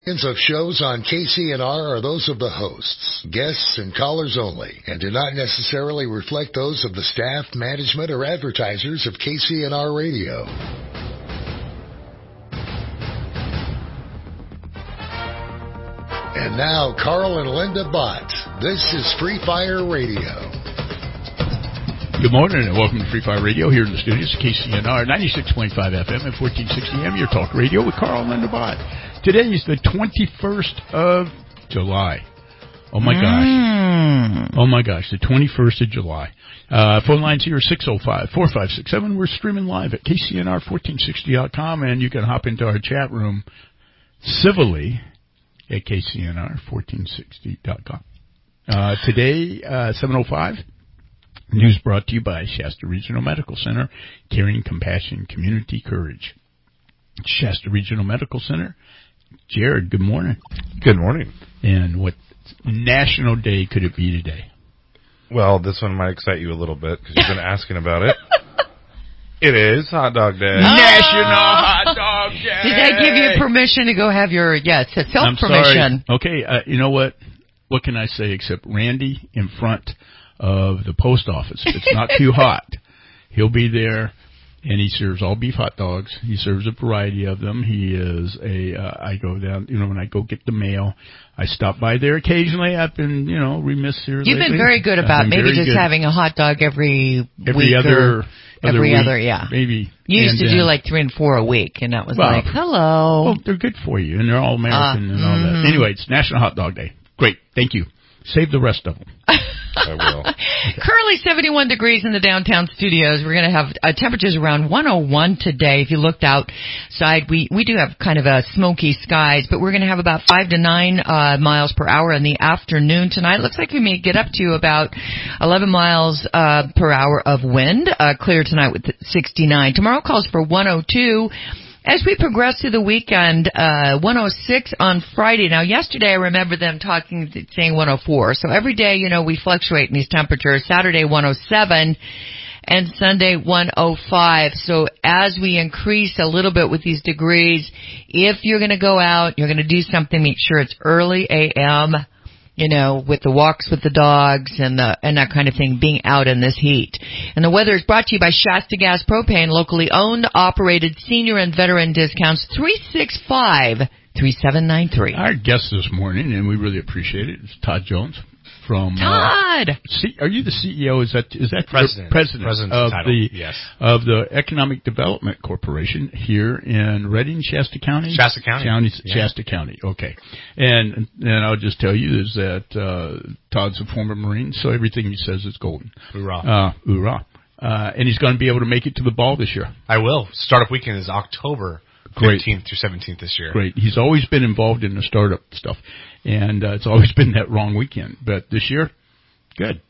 Of shows on KCNR are those of the hosts, guests, and callers only, and do not necessarily reflect those of the staff, management, or advertisers of KCNR Radio. And now, Carl and Linda Bott. This is Free Fire Radio. Good morning and welcome to Free Fire Radio here in the studios of KCNR 96.5 FM and 1460 AM, your talk radio with Carl and Linda Bott. Today is the 21st of July. Oh, my gosh. Oh, my gosh, the 21st of July. Phone lines here are 605-4567. We're streaming live at KCNR1460.com, and you can hop into our chat room civilly at KCNR1460.com. Today, 7:05, news brought to you by Shasta Regional Medical Center, Caring Compassion Community Courage. Shasta Regional Medical Center. Jared, good morning. Good morning. And what national day could it be today? Well, this one might excite you a little bit because you've been asking about it. It is Hot Dog Day. National Hot Dog Day. Did I give you permission to go have your, it's a self-permission. Okay, you know what? What can I say except Randy in front of the post office. If it's not too hot, he'll be there. And he serves all beef hot dogs. He serves a variety of them. He is I go down, when I go get the mail, I stop by there occasionally. I've been, remiss here lately. You've been very good about maybe just having a hot dog every week other week, yeah. Maybe. You used to do like 3 and 4 a week, and that was hello. Well, they're good for you, and they're all American and all that. Anyway, it's National Hot Dog Day. Great. Thank you. Save the rest of them. I will. Currently 71 degrees in the downtown studios. We're going to have temperatures around 101 today. If you looked outside, we do have kind of a smoky skies, but we're going to have about 5 to 9 miles per hour in the afternoon tonight. Looks like we may get up to about 11 miles per hour of wind. Clear tonight with 69. Tomorrow calls for 102. As we progress through the weekend, 106 on Friday. Now, yesterday I remember them saying 104. So every day, we fluctuate in these temperatures. Saturday, 107, and Sunday, 105. So as we increase a little bit with these degrees, if you're going to go out, you're going to do something, make sure it's early a.m., with the walks with the dogs and that kind of thing, being out in this heat. And the weather is brought to you by Shasta Gas Propane, locally owned, operated, senior and veteran discounts, 365-3793. Our guest this morning, and we really appreciate it, is Todd Jones from Todd. Are you the CEO? Is that president of title. the yes. of the Economic Development Corporation here in Redding, Shasta County? Shasta County. Yeah. Shasta County. Okay. And I'll just tell you is that Todd's a former Marine, so everything he says is golden. Hoorah. Hoorah. And he's going to be able to make it to the ball this year. I will. Startup weekend is October 15th through 17th this year. Great. He's always been involved in the startup stuff, and it's always been that wrong weekend. But this year, good.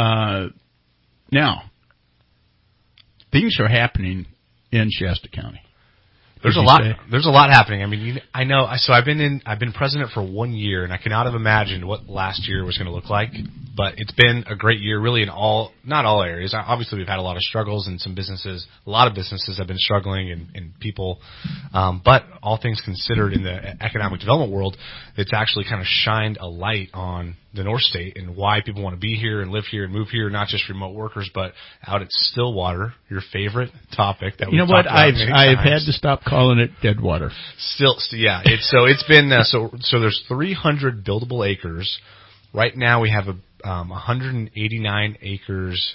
Now, things are happening in Shasta County. There's a lot happening. I mean, I know. So I've been president for 1 year, and I cannot have imagined what last year was going to look like. But it's been a great year, really, in not all areas. Obviously, we've had a lot of struggles, and a lot of businesses have been struggling, and people. But all things considered, in the economic development world, it's actually kind of shined a light on the North State and why people want to be here and live here and move here, not just remote workers, but out at Stillwater, your favorite topic that we've talked about many times. I've had to stop calling it Deadwater. Yeah. It's been so there's 300 buildable acres. Right now we have 189 acres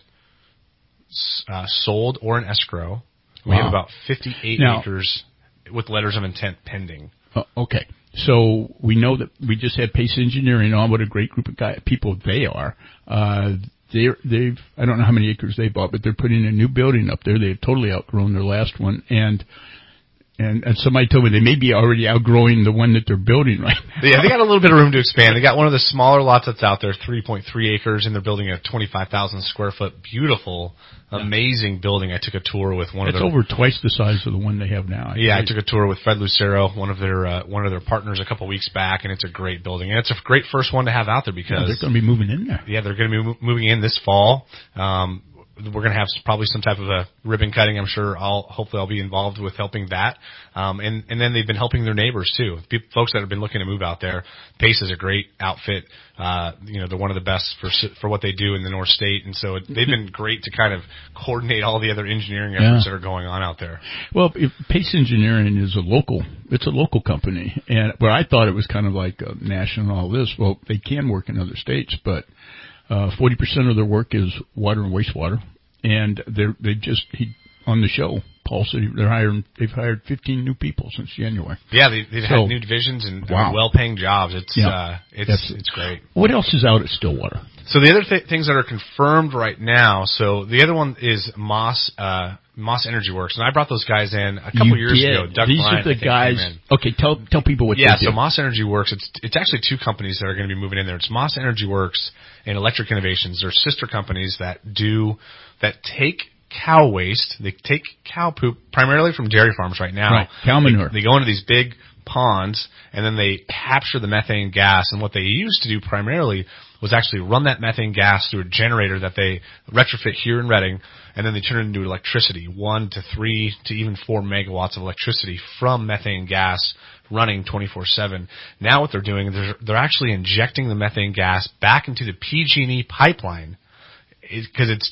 sold or in escrow. We have about 58 acres with letters of intent pending. Okay. So we know that we just had Pace Engineering on. What a great group of people they are. They've I don't know how many acres they bought, but they're putting a new building up there. They've totally outgrown their last one, and somebody told me they may be already outgrowing the one that they're building right now. Yeah, they got a little bit of room to expand. They got one of the smaller lots that's out there, 3.3 acres, and they're building a 25,000 square foot, beautiful, amazing building. I took a tour with one of their... It's over twice the size of the one they have now. I took a tour with Fred Lucero, one of their partners, a couple weeks back, and it's a great building. And it's a great first one to have out there because... they're going to be moving in there. Yeah, they're going to be moving in this fall. we're going to have probably some type of a ribbon cutting. I'm sure hopefully I'll be involved with helping that. And then they've been helping their neighbors too. Folks that have been looking to move out there. Pace is a great outfit. They're one of the best for what they do in the North State. And so they've been great to kind of coordinate all the other engineering efforts that are going on out there. Well, Pace Engineering is a local company. And where I thought it was kind of like national and all this, well, they can work in other states, but 40% of their work is water and wastewater, and on the show, Paul said they've hired 15 new people since January. Yeah, they've had new divisions and well-paying jobs. It's great. What else is out at Stillwater? So the other things that are confirmed right now. So the other one is Moss Energy Works, and I brought those guys in a couple years ago. Doug These Bryant, are the guys. Okay, tell people what they do. So Moss Energy Works. It's actually two companies that are going to be moving in there. It's Moss Energy Works and Electric Innovations. They're sister companies that take cow waste. They take cow poop primarily from dairy farms right now. Right, cow manure. They go into these big ponds, and then they capture the methane gas. And what they used to do primarily was actually run that methane gas through a generator that they retrofit here in Redding, and then they turn it into electricity, 1 to 3 to even 4 megawatts of electricity from methane gas running 24/7. Now what they're doing is they're actually injecting the methane gas back into the PG&E pipeline, because it's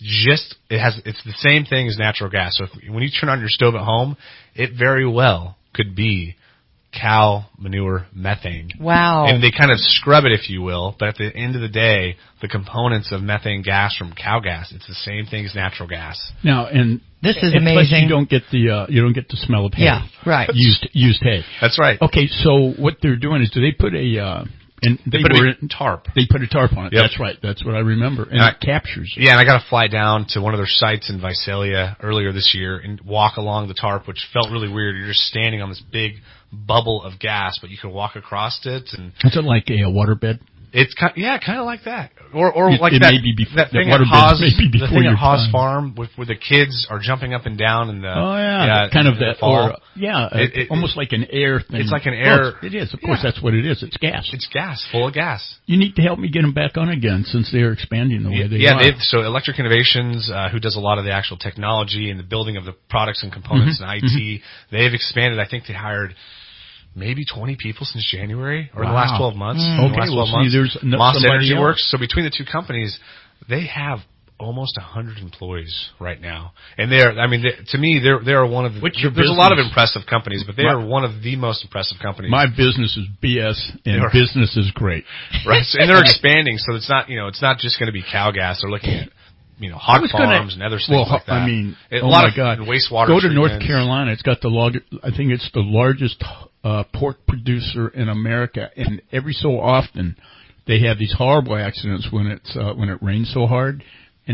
the same thing as natural gas. So when you turn on your stove at home, it very well could be cow manure methane. Wow. And they kind of scrub it, if you will, but at the end of the day, the components of methane gas from cow gas, it's the same thing as natural gas. Now, and this is and amazing. Plus you don't get the smell of hay. Yeah, right. Used hay. That's right. Okay, so what they're doing is, do they put they put a tarp? They put a tarp on it. Yep. That's right. That's what I remember. And it captures it. Yeah, and I got to fly down to one of their sites in Visalia earlier this year and walk along the tarp, which felt really weird. You're just standing on this big bubble of gas, but you can walk across it. And is it like a waterbed? It's kind of like that, or like it that. May be that thing at Haas Farm, where the kids are jumping up and down in the kind of that, fall. Almost like an air thing. It's like an air. It is, of course. That's what it is. It's gas. It's gas, full of gas. You need to help me get them back on again, since they are expanding the way they are. So Electric Innovations, who does a lot of the actual technology and the building of the products and components and IT, they've expanded. I think they hired maybe 20 people since January, or in the last 12 months. There's Moss Energy Works. So between the two companies, they have almost 100 employees right now. And to me, they're one of the, there's a lot of impressive companies, but they are one of the most impressive companies. My business is BS, and business is great. Right. And they're expanding, so it's not just going to be cow gas. They're looking at, hog farms and other things like that. I mean, a lot of wastewater. Go to North Carolina. It's got I think it's the largest pork producer in America, and every so often they have these horrible accidents when it rains so hard, and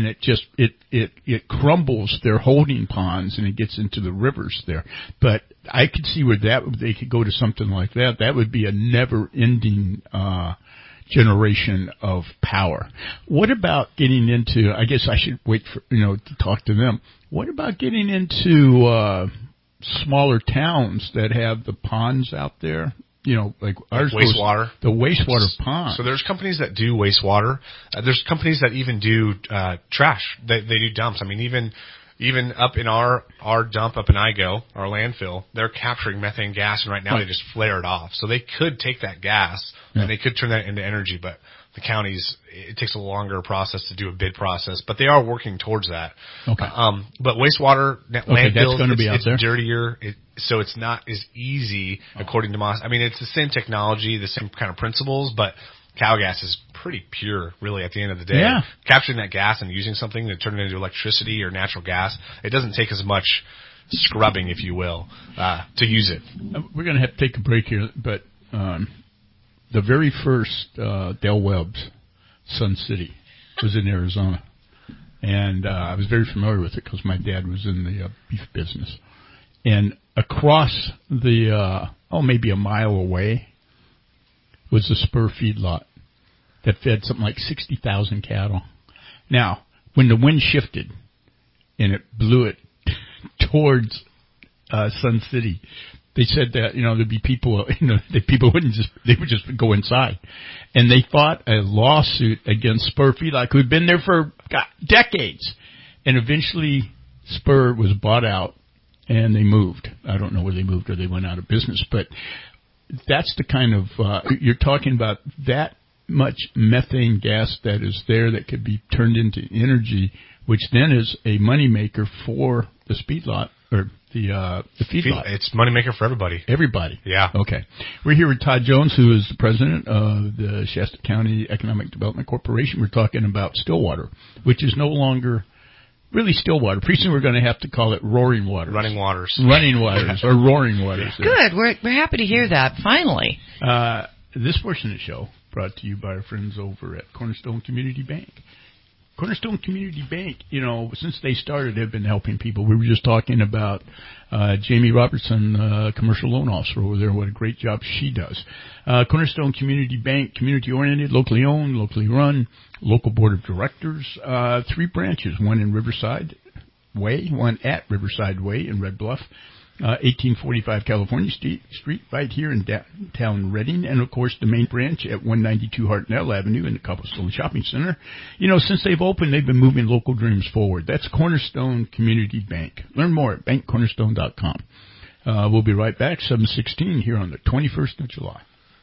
it crumbles their holding ponds and it gets into the rivers there. But I could see where they could go to something like that. That would be a never-ending generation of power. What about getting into? I guess I should wait for to talk to them. What about getting into smaller towns that have the ponds out there? Like ours, wastewater. The wastewater ponds. So there's companies that do wastewater. There's companies that even do trash. They do dumps. I mean, even up in our dump up in Igo, our landfill, they're capturing methane gas, and right now they just flare it off. So they could take that gas and they could turn that into energy, but the counties, it takes a longer process to do a bid process, but they are working towards that. Okay. But wastewater landfills, it's dirtier, so it's not as easy according to Moss. I mean, it's the same technology, the same kind of principles, but cow gas is pretty pure, really, at the end of the day. Yeah. Capturing that gas and using something to turn it into electricity or natural gas, it doesn't take as much scrubbing, if you will, to use it. We're going to have to take a break here, but the very first Del Webb's Sun City was in Arizona, and I was very familiar with it because my dad was in the beef business. And across the, maybe a mile away, was the Spur feedlot that fed something like 60,000 cattle. Now, when the wind shifted and it blew it towards Sun City, they said that there'd be people, that people they would just go inside, and they fought a lawsuit against Spur Feedlot, who'd been there for decades, And eventually Spur was bought out and they moved. I don't know where they moved or they went out of business, but that's the kind of, you're talking about that much methane gas that is there that could be turned into energy, which then is a moneymaker for the feedlot or the feedlot. It's moneymaker for everybody. Everybody. Yeah. Okay. We're here with Todd Jones, who is the president of the Shasta County Economic Development Corporation. We're talking about Stillwater, which is no longer really Stillwater. Pretty soon we're going to have to call it Roaring Waters. Running Waters. Running Waters or Roaring Waters. Good. We're happy to hear that, finally. This portion of the show brought to you by our friends over at Cornerstone Community Bank. Cornerstone Community Bank, since they started, have been helping people. We were just talking about Jamie Robertson, commercial loan officer over there, what a great job she does. Cornerstone Community Bank, community-oriented, locally owned, locally run, local board of directors, 3 branches, one in Riverside Way, one at Riverside Way in Red Bluff, 1845 California Street, right here in downtown Redding, and of course the main branch at 192 Hartnell Avenue in the Cobblestone Shopping Center. Since they've opened, they've been moving local dreams forward. That's Cornerstone Community Bank. Learn more at bankcornerstone.com. We'll be right back, 7:16 here on the 21st of July.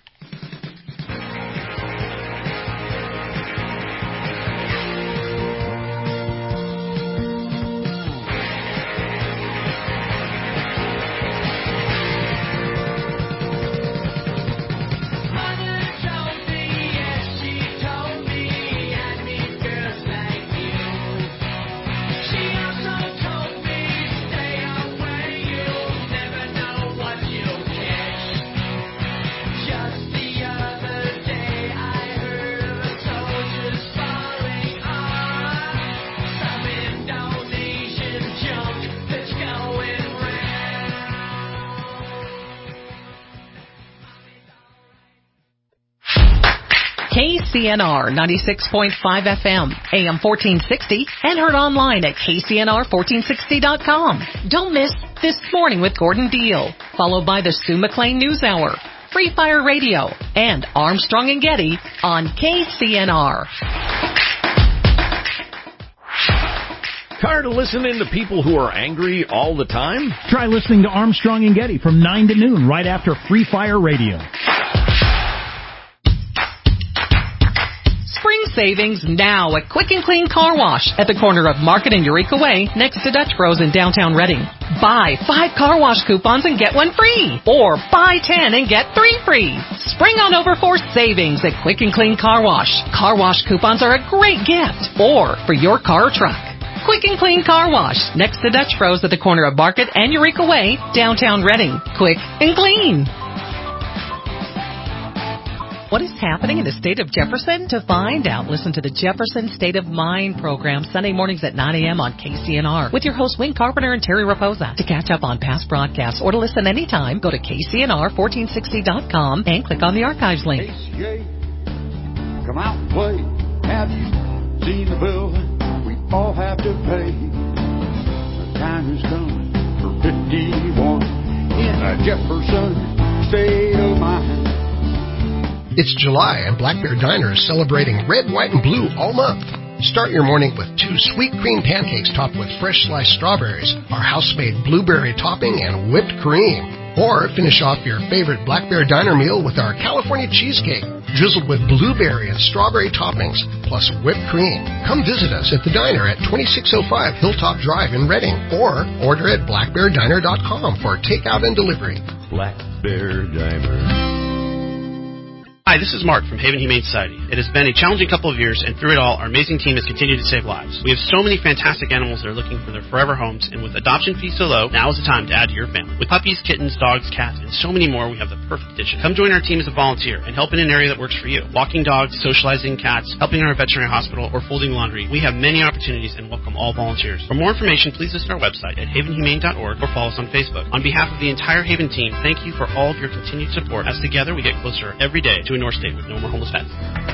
KCNR 96.5 FM, AM 1460, and heard online at KCNR1460.com. Don't miss This Morning with Gordon Deal, followed by the Sue McLean News Hour, Free Fire Radio, and Armstrong and Getty on KCNR. Tired of listening to people who are angry all the time? Try listening to Armstrong and Getty from 9 to noon right after Free Fire Radio. Spring savings now at Quick and Clean Car Wash at the corner of Market and Eureka Way next to Dutch Bros in downtown Redding. Buy 5 car wash coupons and get 1 free. Or buy 10 and get 3 free. Spring on over for savings at Quick and Clean Car Wash. Car wash coupons are a great gift. Or for your car or truck. Quick and Clean Car Wash next to Dutch Bros at the corner of Market and Eureka Way, downtown Redding. Quick and clean. What is happening in the state of Jefferson? To find out, listen to the Jefferson State of Mind program Sunday mornings at 9 a.m. on KCNR with your hosts Wayne Carpenter and Terry Raposa. To catch up on past broadcasts or to listen anytime, go to KCNR1460.com and click on the archives link. KCA, come out and play. Have you seen the bill we all have to pay? The time is coming for 51 in a Jefferson State of Mind. It's July, and Black Bear Diner is celebrating red, white, and blue all month. Start your morning with 2 sweet cream pancakes topped with fresh sliced strawberries, our house-made blueberry topping, and whipped cream. Or finish off your favorite Black Bear Diner meal with our California cheesecake, drizzled with blueberry and strawberry toppings, plus whipped cream. Come visit us at the diner at 2605 Hilltop Drive in Redding, or order at blackbeardiner.com for takeout and delivery. Black Bear Diner. Hi, this is Mark from Haven Humane Society. It has been a challenging couple of years, and through it all, our amazing team has continued to save lives. We have so many fantastic animals that are looking for their forever homes, and with adoption fees so low, now is the time to add to your family. With puppies, kittens, dogs, cats, and so many more, we have the perfect addition. Come join our team as a volunteer and help in an area that works for you. Walking dogs, socializing cats, helping in our veterinary hospital, or folding laundry. We have many opportunities and welcome all volunteers. For more information, please visit our website at havenhumane.org or follow us on Facebook. On behalf of the entire Haven team, thank you for all of your continued support, as together we get closer every day to a North State with no more homeless pets.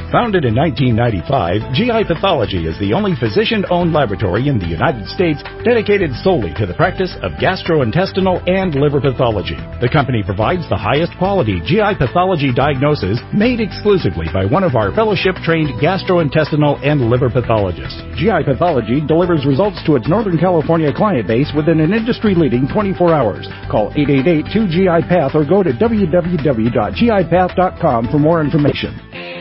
Founded in 1995, GI Pathology is the only physician-owned laboratory in the United States dedicated solely to the practice of gastrointestinal and liver pathology. The company provides the highest quality GI pathology diagnosis made exclusively by one of our fellowship-trained gastrointestinal and liver pathologists. GI Pathology delivers results to its Northern California client base within an industry-leading 24 hours. Call 888-2GI-PATH or go to www.gipath.com for more information.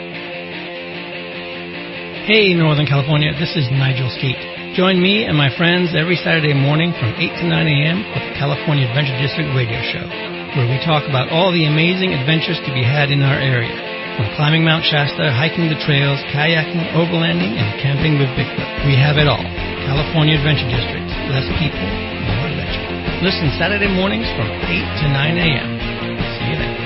Hey, Northern California, this is Nigel Skeet. Join me and my friends every Saturday morning from 8 to 9 a.m. with the California Adventure District radio show, where we talk about all the amazing adventures to be had in our area, from climbing Mount Shasta, hiking the trails, kayaking, overlanding, and camping with Bigfoot. We have it all. California Adventure District. Less people, more adventure. Listen Saturday mornings from 8 to 9 a.m. See you then.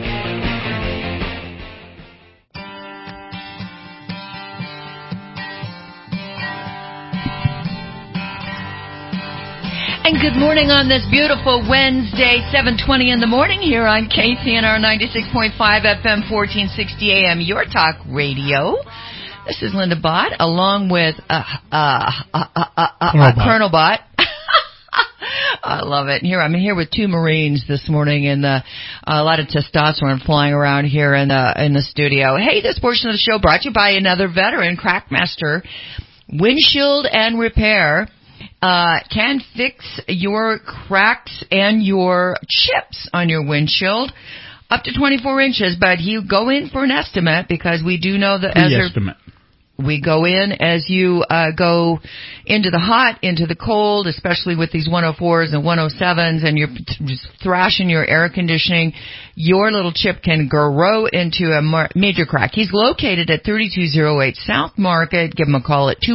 And good morning on this beautiful Wednesday, 7:20 in the morning here on KCNR 96.5 FM, 1460 AM, Your Talk Radio. This is Linda Bott, along with Colonel Bott. I love it. I'm here with two Marines this morning, and a lot of testosterone flying around here in the studio. Hey, this portion of the show brought to you by another veteran, Crackmaster Windshield and Repair. Can fix your cracks and your chips on your windshield up to 24 inches, but you go in for an estimate because we do know that we go in as you go into the hot, into the cold, especially with these 104s and 107s, and you're just thrashing your air conditioning, your little chip can grow into a major crack. He's located at 3208 South Market. Give him a call at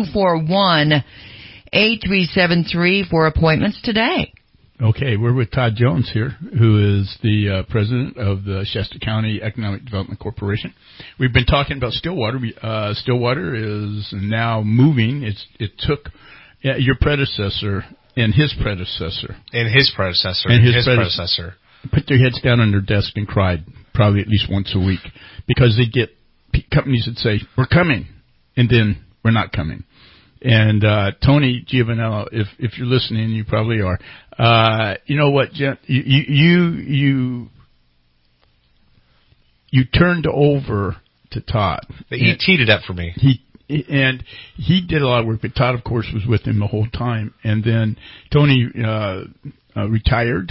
241-8373 for appointments today. Okay, we're with Todd Jones here, who is the president of the Shasta County Economic Development Corporation. We've been talking about Stillwater. Stillwater is now moving. It took your predecessor and his predecessor. And his predecessor. Put their heads down on their desk and cried probably at least once a week because they get companies that say, we're coming, and then we're not coming. And Tony Giovanello, if you're listening, you probably are. You know what, Jen? You turned over to Todd. He teed it up for me. He did a lot of work, but Todd, of course, was with him the whole time. And then Tony retired,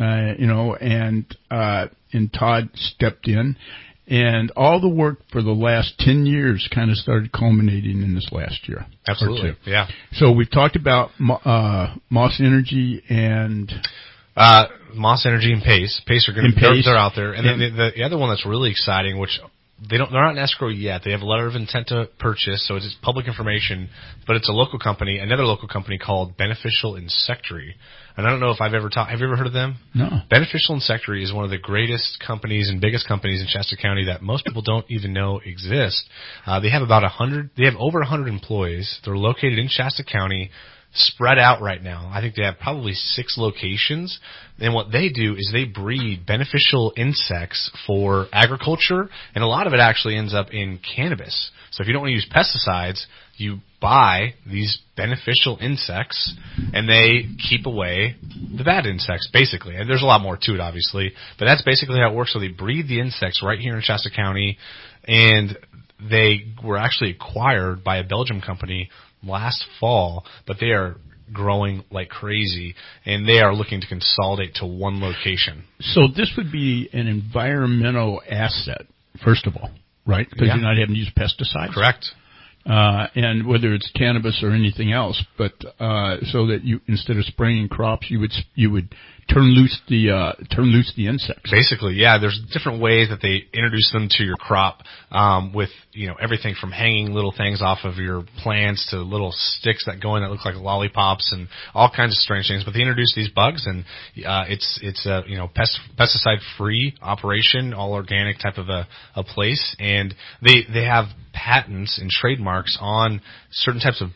and Todd stepped in. And all the work for the last 10 years kind of started culminating in this last year. Absolutely, yeah. So we've talked about Moss Energy and... Moss Energy and Pace. Pace are going to they're out there. And then the other one that's really exciting, which they're not in escrow yet. They have a letter of intent to purchase, so it's public information, but it's a local company, another local company called Beneficial Insectary. And I don't know if I've ever have you ever heard of them? No. Beneficial Insectary is one of the greatest companies and biggest companies in Shasta County that most people don't even know exist. They have over 100 employees. They're located in Shasta County, spread out right now. I think they have probably 6 locations. And what they do is they breed beneficial insects for agriculture, and a lot of it actually ends up in cannabis. So if you don't want to use pesticides, you buy these beneficial insects, and they keep away the bad insects, basically. And there's a lot more to it, obviously, but that's basically how it works. So they breed the insects right here in Shasta County, and they were actually acquired by a Belgian company last fall, but they are growing like crazy, and they are looking to consolidate to one location. So this would be an environmental asset, first of all, right? Because you're not having to use pesticides. Correct. And whether it's cannabis or anything else, but so that you, instead of spraying crops, you would turn loose the insects. Basically, yeah. There's different ways that they introduce them to your crop, with everything from hanging little things off of your plants to little sticks that go in that look like lollipops and all kinds of strange things. But they introduce these bugs, and it's a pesticide free operation, all organic type of a place, and they have patents and trademarks on certain types of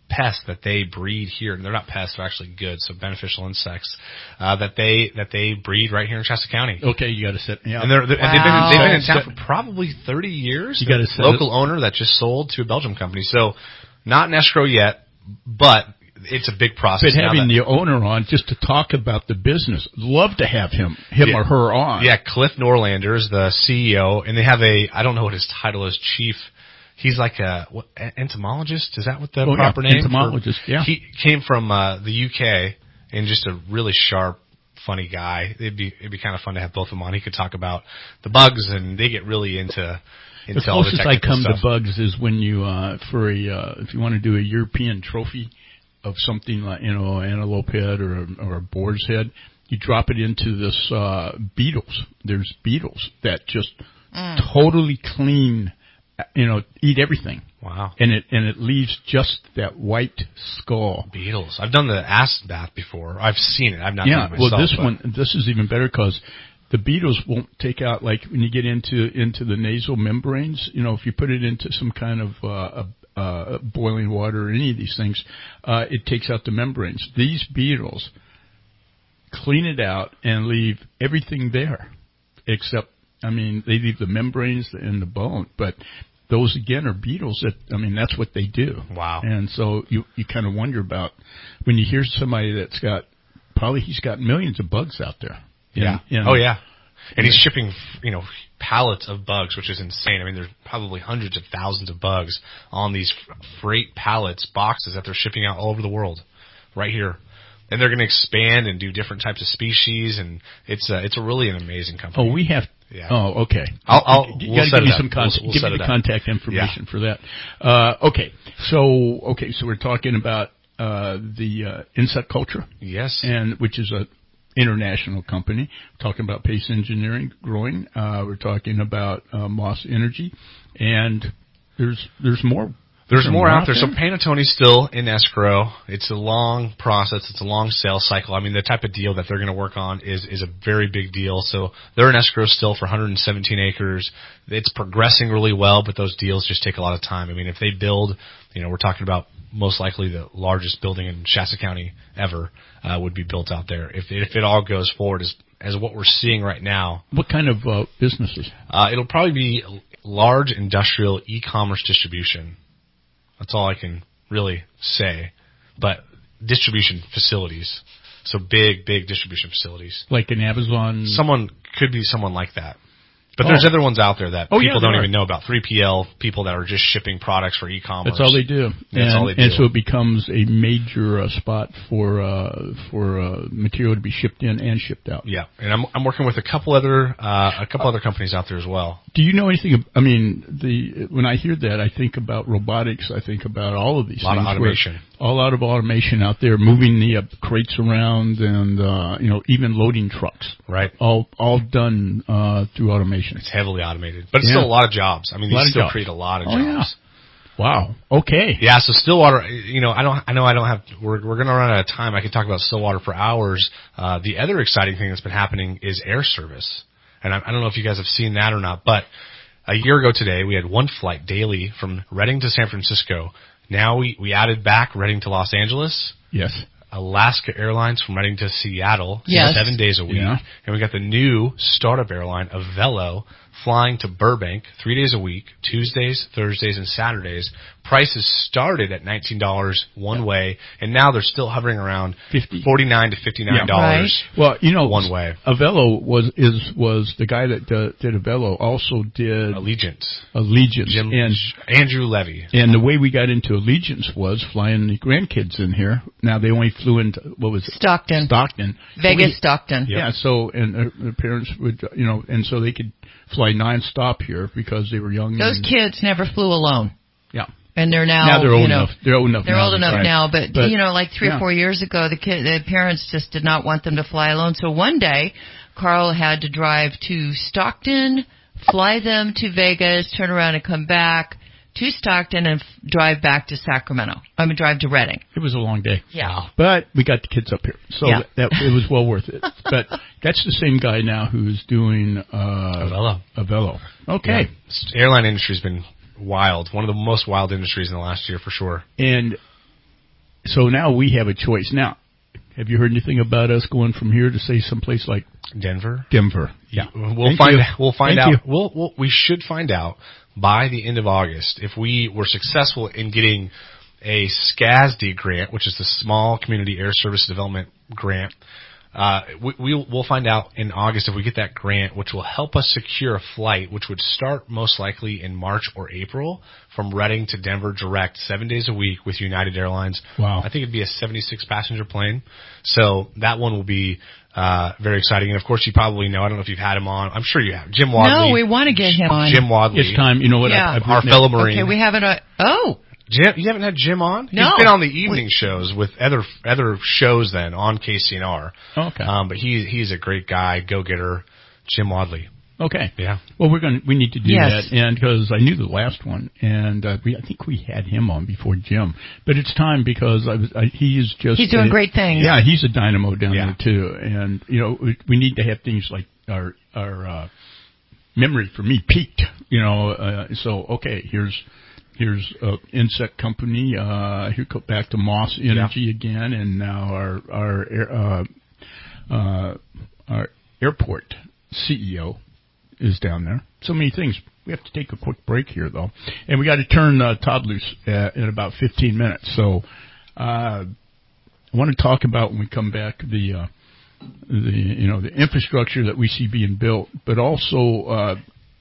pests that they breed here, and they're not pests, they're actually good, so beneficial insects, that they breed right here in Shasta County. Okay, you got to set. Yeah. And and they've been in town for probably 30 years. You got to set local owner that just sold to a Belgium company. So not in escrow yet, but it's a big process. But having the owner on just to talk about the business, love to have him or her on. Yeah, Cliff Norlander is the CEO, and they have I don't know what his title is, chief. He's like entomologist. Is that what the proper name? Entomologist, yeah. He came from the UK and just a really sharp, funny guy. It'd be kind of fun to have both of them on. He could talk about the bugs, and they get really into the closest I come to bugs is when you if you want to do a European trophy of something like an antelope head or a boar's head, you drop it into this beetles. There's beetles that just totally clean. Eat everything. Wow. And it leaves just that white skull. Beetles. I've done the acid bath before. I've seen it. I've not done it myself. This is even better because the beetles won't take out, like when you get into the nasal membranes, if you put it into some kind of boiling water or any of these things, it takes out the membranes. These beetles clean it out and leave everything there except, they leave the membranes and the bone, but those again are beetles that's what they do. Wow. And so you kind of wonder about when you hear somebody he's got millions of bugs out there. Yeah. Oh yeah. And he's shipping, pallets of bugs, which is insane. There's probably hundreds of thousands of bugs on these freight pallets, boxes that they're shipping out all over the world right here. And they're going to expand and do different types of species, and it's a really an amazing company. Oh, we have. Yeah. Oh, okay. We'll give me some give me the contact information for that. Okay. So we're talking about the insect culture. Yes. And which is a international company. We're talking about Pace Engineering growing. We're talking about Moss Energy, and there's more. There's more out there. So Panettone's still in escrow. It's a long process. It's a long sales cycle. The type of deal that they're going to work on is a very big deal. So they're in escrow still for 117 acres. It's progressing really well, but those deals just take a lot of time. If they build, we're talking about most likely the largest building in Shasta County ever would be built out there. If it all goes forward as what we're seeing right now. What kind of businesses? It'll probably be large industrial e-commerce distribution. That's all I can really say. But distribution facilities. So big distribution facilities. Like an Amazon? Could be someone like that. But there's other ones out there that people don't even know about. 3PL, people that are just shipping products for e-commerce. That's all they do. And so it becomes a major spot for material to be shipped in and shipped out. Yeah, and I'm working with a couple other companies out there as well. Do you know anything? When I hear that, I think about robotics. I think about all of these things. A lot of automation. A lot of automation out there, moving the crates around, and even loading trucks. Right. All done through automation. It's heavily automated, but it's still a lot of jobs. These still create a lot of jobs. Yeah. Wow. Okay. Yeah. So Stillwater, we're going to run out of time. I could talk about Stillwater for hours. The other exciting thing that's been happening is air service. And I don't know if you guys have seen that or not, but a year ago today, we had one flight daily from Redding to San Francisco. Now we added back Redding to Los Angeles. Yes. Alaska Airlines from Redding to Seattle, 7 days a week. Yeah. And we got the new startup airline, Avelo, flying to Burbank 3 days a week, Tuesdays, Thursdays, and Saturdays. Prices started at $19 one way, and now they're still hovering around $49 to $59 right. Well, one way. Avelo was the guy that did Avelo also did Allegiant. And Andrew Levy. And the way we got into Allegiance was flying the grandkids in here. Now they only flew into, what was it? Stockton. Vegas, Stockton. Yeah, so, and their parents would, and so they could fly nonstop here because they were young. Those kids never flew alone. Yeah. And they're now they're old enough. They're old enough now, but like 3 or 4 years ago, the parents just did not want them to fly alone. So one day, Carl had to drive to Stockton, fly them to Vegas, turn around and come back to Stockton and drive back to Sacramento. Drive to Redding. It was a long day. Yeah. But we got the kids up here, so that it was well worth it. But that's the same guy now who's doing Avelo. Okay. Yeah. Airline industry's been wild. One of the most wild industries in the last year for sure. And So now we have a choice. Now, have you heard anything about us going from here to say someplace like Denver? Denver. Yeah. We'll find out. We should find out by the end of August if we were successful in getting a SCASD grant, which is the Small Community Air Service Development Grant. We'll find out in August if we get that grant, which will help us secure a flight, which would start most likely in March or April from Reading to Denver direct 7 days a week with United Airlines. Wow. I think it'd be a 76-passenger plane. So that one will be very exciting. And, of course, you probably know, I don't know if you've had him on. I'm sure you have. Jim Wadley. No, we want to get him on. Jim Wadley. It's time. You know what? Yeah. Our fellow Marine. Okay, we have it on. Oh. Jim, you haven't had Jim on? No. He's been on the evening shows with other shows then on KCNR. Okay. But he's a great guy, go-getter, Jim Wadley. Okay. Yeah. Well, we need to do that, and because I knew the last one, and I think we had him on before Jim. But it's time because he's doing great things. Yeah, he's a dynamo down there too, and we need to have things like our memory for me peaked. So okay, here's Insect Company. Here go back to Moss Energy again, and now our airport CEO is down there. So many things. We have to take a quick break here, though, and we got to turn Todd loose in about 15 minutes. So I want to talk about when we come back the infrastructure that we see being built, but also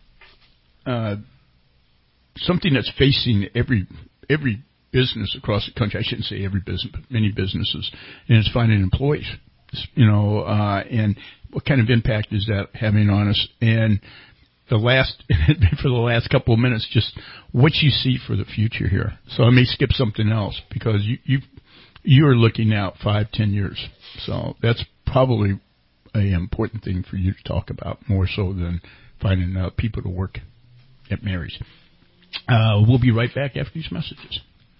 something that's facing every business across the country. I shouldn't say every business, but many businesses, and it's finding employees. And what kind of impact is that having on us? And for the last couple of minutes, just what you see for the future here. So I may skip something else because you're looking out 5-10 years. So that's probably an important thing for you to talk about more so than finding people to work at Mary's. We'll be right back after these messages.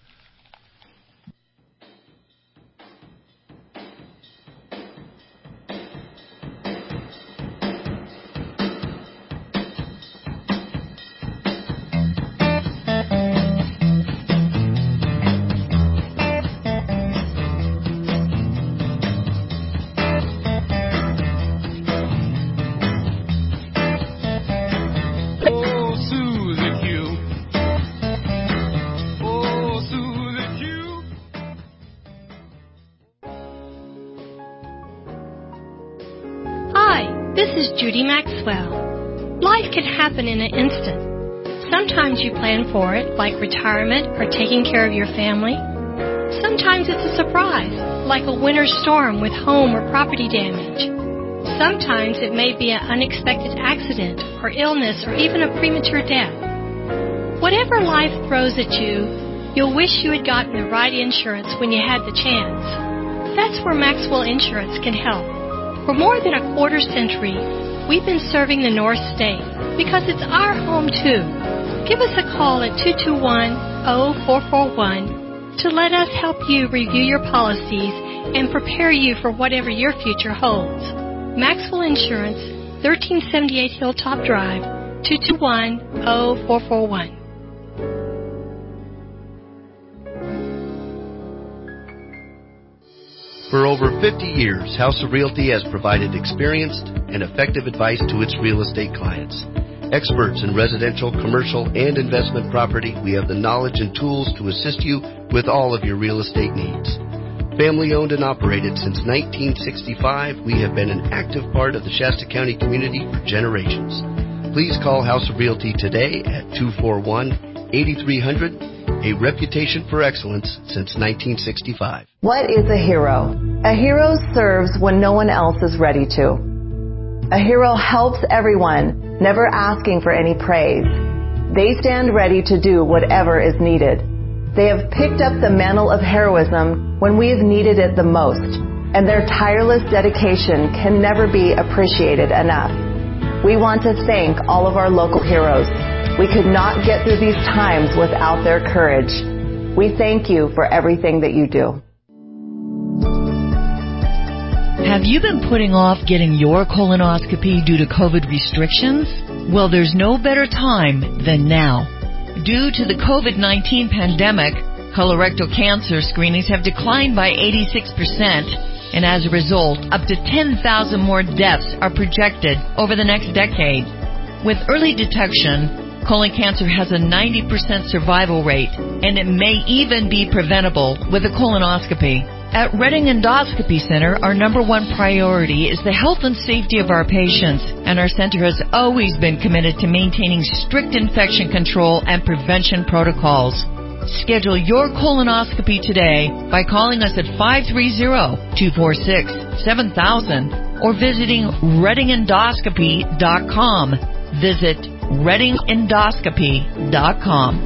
Judy Maxwell. Life can happen in an instant. Sometimes you plan for it, like retirement or taking care of your family. Sometimes it's a surprise, like a winter storm with home or property damage. Sometimes it may be an unexpected accident or illness or even a premature death. Whatever life throws at you, you'll wish you had gotten the right insurance when you had the chance. That's where Maxwell Insurance can help. For more than a quarter century, we've been serving the North State because it's our home too. Give us a call at 221-0441 to let us help you review your policies and prepare you for whatever your future holds. Maxwell Insurance, 1378 Hilltop Drive, 221-0441. For over 50 years, House of Realty has provided experienced and effective advice to its real estate clients. Experts in residential, commercial, and investment property, we have the knowledge and tools to assist you with all of your real estate needs. Family owned and operated since 1965, we have been an active part of the Shasta County community for generations. Please call House of Realty today at 241-8300. A reputation for excellence since 1965. What is a hero? A hero serves when no one else is ready to. A hero helps everyone, never asking for any praise. They stand ready to do whatever is needed. They have picked up the mantle of heroism when we have needed it the most, and their tireless dedication can never be appreciated enough. We want to thank all of our local heroes. We could not get through these times without their courage. We thank you for everything that you do. Have you been putting off getting your colonoscopy due to COVID restrictions? Well, there's no better time than now. Due to the COVID-19 pandemic, Colorectal cancer screenings have declined by 86%, and as a result, up to 10,000 more deaths are projected over the next decade. With early detection, colon cancer has a 90% survival rate, and it may even be preventable with a colonoscopy. At Reading Endoscopy Center, our number one priority is the health and safety of our patients, and our center has always been committed to maintaining strict infection control and prevention protocols. Schedule your colonoscopy today by calling us at 530-246-7000 or visiting readingendoscopy.com. Visit readingendoscopy.com.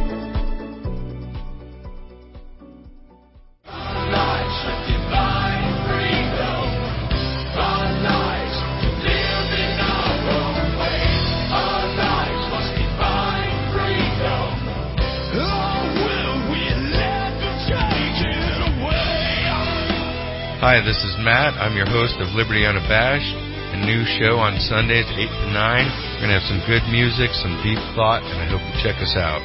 Hi, this is Matt. I'm your host of Liberty Unabashed, a new show on Sundays 8 to 9. We're going to have some good music, some deep thought, and I hope you check us out.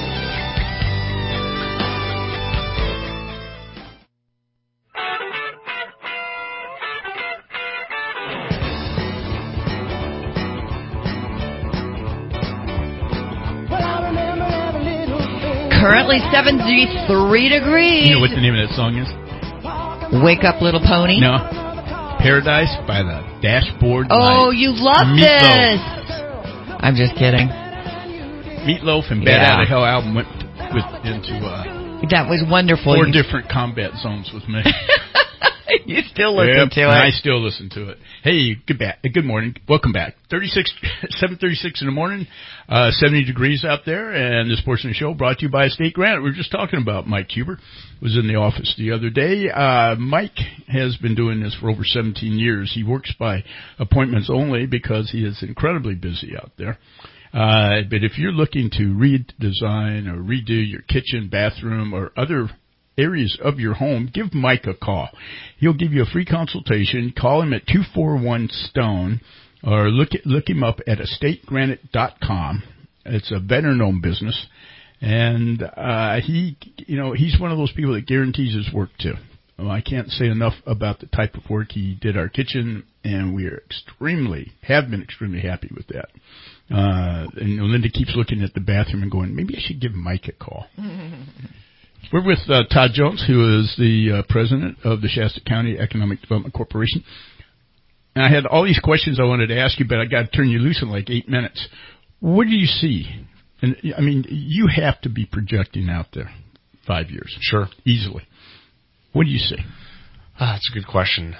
Currently 73 degrees. You know what the name of that song is? Wake Up Little Pony? No. Paradise by the Dashboard Oh, Light. you love this. I'm just kidding. Meatloaf and Bad Out of Hell album went into that was wonderful. 4 different combat zones with me. You still listen to it. I still listen to it. Hey, good morning. Welcome back. 7:36 in the morning, 70 degrees out there, and this portion of the show brought to you by Estate Granite. We were just talking about Mike Huber, was in the office the other day. Mike has been doing this for over 17 years. He works by appointments only because he is incredibly busy out there. But if you're looking to redesign or redo your kitchen, bathroom, or other areas of your home, give Mike a call. He'll give you a free consultation. Call him at 241-STONE or look him up at estategranite.com. It's a veteran-owned business, and he's one of those people that guarantees his work too. I can't say enough about the type of work he did our kitchen, and we are have been extremely happy with that. And Linda keeps looking at the bathroom and going, maybe I should give Mike a call. We're with Todd Jones, who is the president of the Shasta County Economic Development Corporation. And I had all these questions I wanted to ask you, but I got to turn you loose in like 8 minutes. What do you see? And I mean, you have to be projecting out there 5 years. Sure. Easily. What do you see? That's a good question.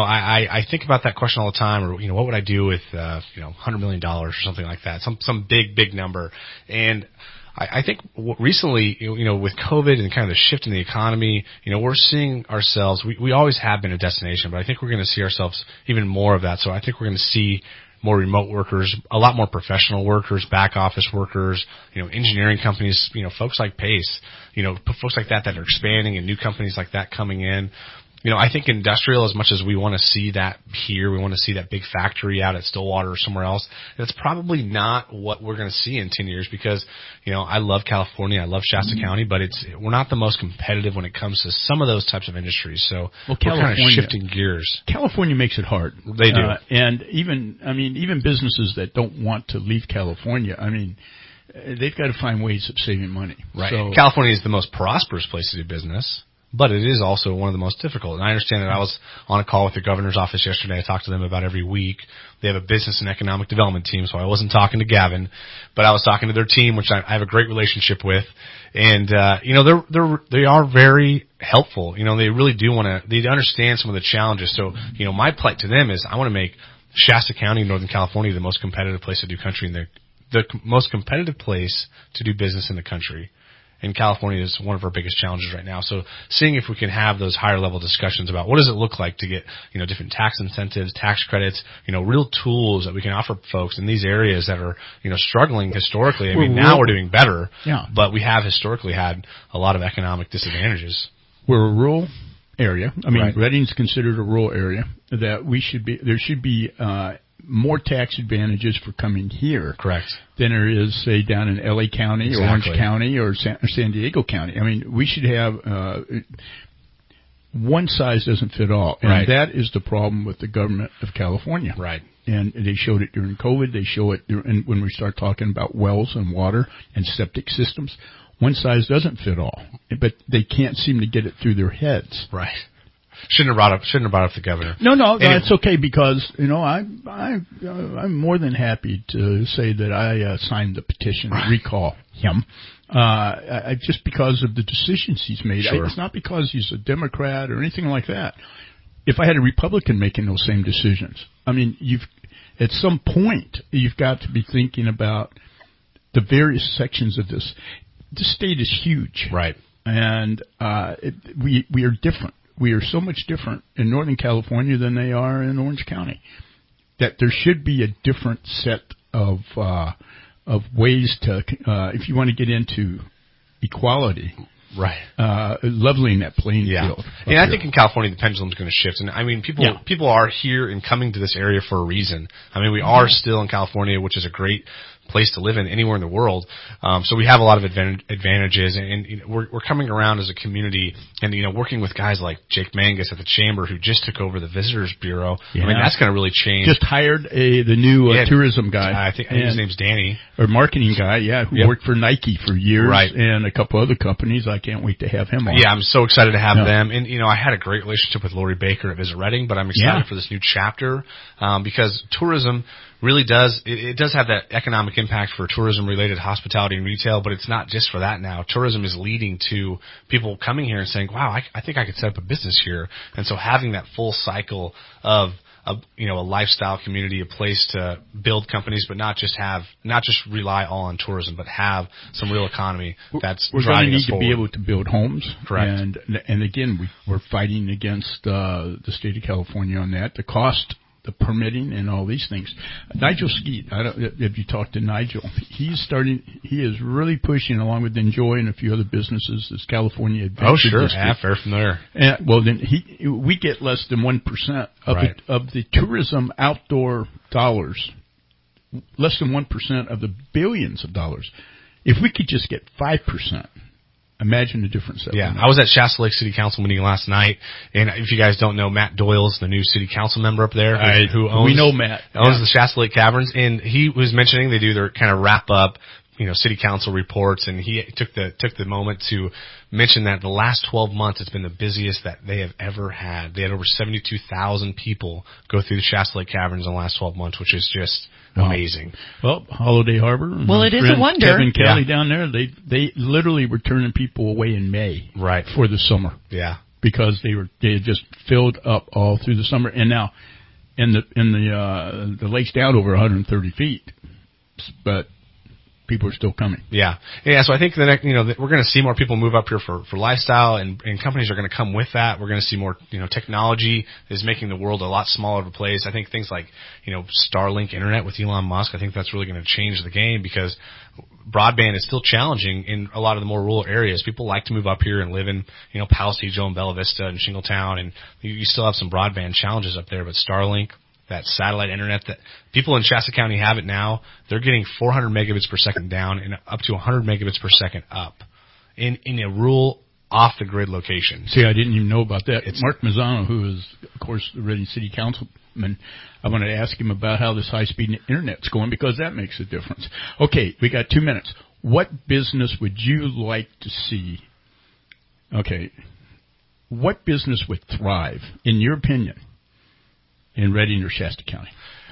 I think about that question all the time, or, what would I do with, $100 million or something like that? Some big number. And I think recently, with COVID and kind of the shift in the economy, we're seeing ourselves, we always have been a destination, but I think we're going to see ourselves even more of that. So I think we're going to see more remote workers, a lot more professional workers, back office workers, engineering companies, folks like Pace, folks like that are expanding and new companies like that coming in. I think industrial, as much as we want to see that here, we want to see that big factory out at Stillwater or somewhere else, that's probably not what we're going to see in 10 years because, I love California, I love Shasta County, but we're not the most competitive when it comes to some of those types of industries. So we're kind of shifting gears. California makes it hard. They do. And even businesses that don't want to leave California, they've got to find ways of saving money. Right. So, California is the most prosperous place to do business. But it is also one of the most difficult. And I understand that I was on a call with the governor's office yesterday. I talk to them about every week. They have a business and economic development team, so I wasn't talking to Gavin, but I was talking to their team, which I have a great relationship with. And, they are very helpful. They really do they understand some of the challenges. So, my plight to them is I want to make Shasta County, Northern California, the most competitive place to do country in the most competitive place to do business in the country. And California is one of our biggest challenges right now. So seeing if we can have those higher level discussions about what does it look like to get, different tax incentives, tax credits, real tools that we can offer folks in these areas that are, struggling historically. Now we're doing better, but we have historically had a lot of economic disadvantages. We're a rural area. Right. Reading's considered a rural area that there should be more tax advantages for coming here. Correct. Than there is, say, down in L.A. County or Orange County or San Diego County. I mean, we should have one size doesn't fit all. And that is the problem with the government of California. Right. And they showed it during COVID. They show it when we start talking about wells and water and septic systems. One size doesn't fit all. But they can't seem to get it through their heads. Right. Shouldn't have brought up the governor. No, it's okay because I'm more than happy to say that I signed the petition to recall him. Just because of the decisions he's made. Sure. It's not because he's a Democrat or anything like that. If I had a Republican making those same decisions, I mean, at some point you've got to be thinking about the various sections of this. This state is huge, right? And we are different. We are so much different in Northern California than they are in Orange County. That there should be a different set of ways to, if you want to get into equality, right? Leveling that playing field. And I think in California the pendulum's going to shift. And I mean, people are here and coming to this area for a reason. I mean, we are still in California, which is a great place to live in anywhere in the world. So we have a lot of advantages, and we're coming around as a community, and working with guys like Jake Mangus at the Chamber, who just took over the Visitors Bureau. Yeah. I mean, that's going to really change. Just hired the new tourism guy. I think his name's Danny, or marketing guy. Yeah, who worked for Nike for years, and a couple other companies. I can't wait to have him on. Yeah, I'm so excited to have them. And I had a great relationship with Lori Baker at Visit Redding, but I'm excited for this new chapter because tourism really does have that economic impact for tourism-related hospitality and retail, but it's not just for that now. Tourism is leading to people coming here and saying, wow, I think I could set up a business here. And so having that full cycle of a lifestyle community, a place to build companies, but not just rely all on tourism, but have some real economy that's we're driving going us to need forward. to be able to build homes. Correct. And again, we're fighting against the state of California on that. The cost, the permitting, and all these things. Nigel Skeet, if you talk to Nigel, he is really pushing, along with Enjoy and a few other businesses, this California Adventure District. Yeah, very familiar. And, well, then we get less than 1% of the tourism outdoor dollars, less than 1% of the billions of dollars. If we could just get 5%, imagine the difference. I was at Shasta Lake City Council meeting last night, and if you guys don't know, Matt Doyle's the new city council member up there who owns the Shasta Lake Caverns, and he was mentioning they do their kind of wrap up, city council reports, and he took the moment to mention that the last 12 months it's been the busiest that they have ever had. They had over 72,000 people go through the Shasta Lake Caverns in the last 12 months, which is just amazing. Well, Holiday Harbor. Well, it is a wonder. Kevin Kelly down there, they literally were turning people away in May for the summer. Yeah. Because they had just filled up all through the summer, and now in the lake's down over 130 feet, but people are still coming. Yeah. So I think the next, we're going to see more people move up here for lifestyle, and companies are going to come with that. We're going to see more, technology is making the world a lot smaller of a place. I think things like, Starlink internet with Elon Musk, I think that's really going to change the game because broadband is still challenging in a lot of the more rural areas. People like to move up here and live in, Palisaggio and Bella Vista and Shingletown, and you still have some broadband challenges up there, but Starlink, that satellite internet that people in Shasta County have it now, they're getting 400 megabits per second down and up to 100 megabits per second up in a rural off-the-grid location. See, I didn't even know about that. It's Mark Mazzano, who is, of course, the Redding City Councilman. I wanted to ask him about how this high-speed internet's going because that makes a difference. Okay, we got 2 minutes. What business would you like to see? Okay, what business would thrive, in your opinion, in Redding or Shasta County?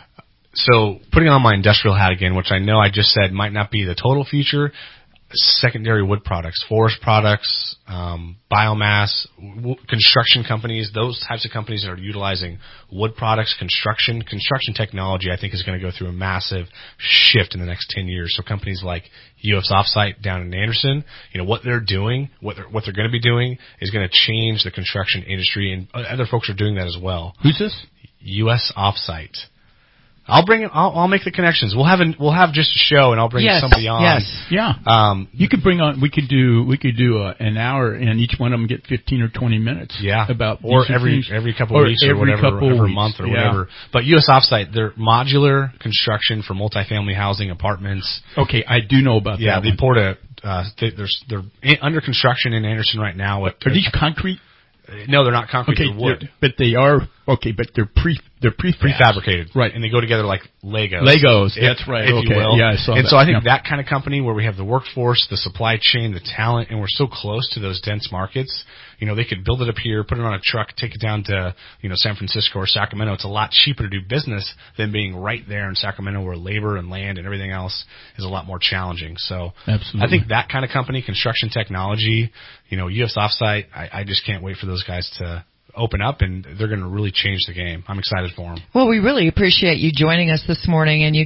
So putting on my industrial hat again, which I know I just said might not be the total future, secondary wood products, forest products, biomass, construction companies, those types of companies that are utilizing wood products, construction technology, I think is going to go through a massive shift in the next 10 years. So companies like UF's Offsite down in Anderson, what they're doing, what they're going to be doing is going to change the construction industry, and other folks are doing that as well. Who's this? U.S. Offsite. I'll make the connections. We'll have just a show, and I'll bring somebody on. Yes. Yeah. You could bring on. We could do an hour, and each one of them get 15 or 20 minutes. Yeah. About every couple of weeks or whatever, every month or whatever. But U.S. Offsite, they're modular construction for multifamily housing, apartments. Okay, I do know about that. Yeah, they poured they're under construction in Anderson right now. Are these concrete? No, they're not concrete. Okay, they're wood. But they are but they're prefabricated, right? And they go together like Legos. That's right. If you will. Yeah, I saw and that. so I think that kind of company where we have the workforce, the supply chain, the talent, and we're so close to those dense markets. They could build it up here, put it on a truck, take it down to San Francisco or Sacramento. It's a lot cheaper to do business than being right there in Sacramento, where labor and land and everything else is a lot more challenging. So absolutely, I think that kind of company, construction technology, U.S. Offsite, I just can't wait for those guys to open up, and they're going to really change the game. I'm excited for them. Well, we really appreciate you joining us this morning, and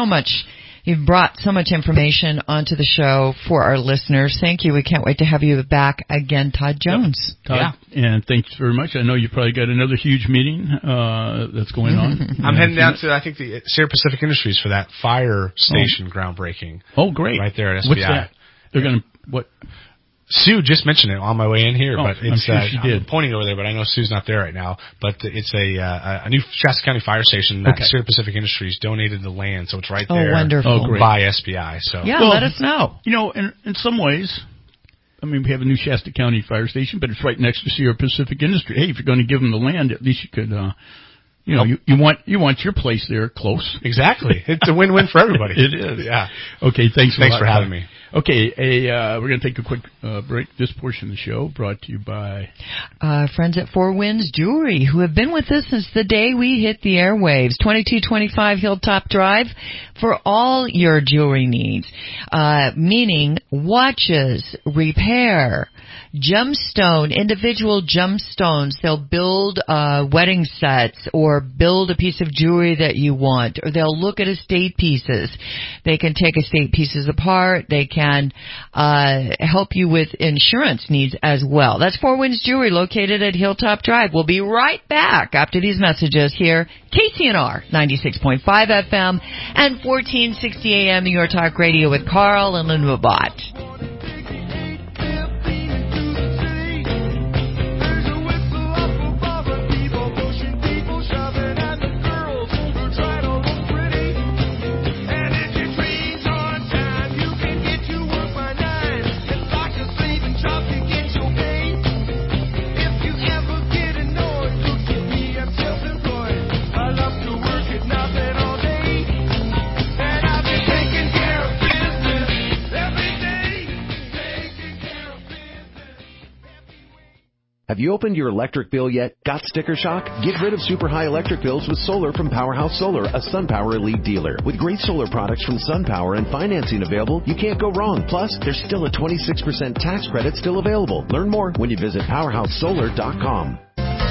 you've brought so much information onto the show for our listeners. Thank you. We can't wait to have you back again, Todd Jones. Yep. Todd, and thanks very much. I know you probably got another huge meeting that's going on. I'm heading down to, I think, the Sierra Pacific Industries for that fire station groundbreaking. Oh, great. Right there at SBI. What's that? They're going to, what? Sue just mentioned it on my way in here, but it's, I'm sure she did. I'm pointing over there, but I know Sue's not there right now. But it's a new Shasta County fire station that Sierra Pacific Industries donated the land, so it's right there. Oh, wonderful. By SBI. So let us know. In some ways, I mean, we have a new Shasta County fire station, but it's right next to Sierra Pacific Industry. Hey, if you're going to give them the land, at least you could, you want your place there close. Exactly. It's a win-win for everybody. It is. Yeah. Okay, thanks for having me. Okay, we're going to take a quick break. This portion of the show brought to you by friends at Four Winds Jewelry, who have been with us since the day we hit the airwaves. 2225 Hilltop Drive for all your jewelry needs, meaning watches, repair, gemstone, individual gemstones. They'll build wedding sets or build a piece of jewelry that you want, or they'll look at estate pieces. They can take estate pieces apart. They can help you with insurance needs as well. That's Four Winds Jewelry, located at Hilltop Drive. We'll be right back after these messages here. KCNR 96.5 FM and 1460 AM New York Talk Radio with Carl and Linda Bott. Have you opened your electric bill yet? Got sticker shock? Get rid of super high electric bills with solar from Powerhouse Solar, a SunPower Elite dealer. With great solar products from SunPower and financing available, you can't go wrong. Plus, there's still a 26% tax credit still available. Learn more when you visit PowerhouseSolar.com.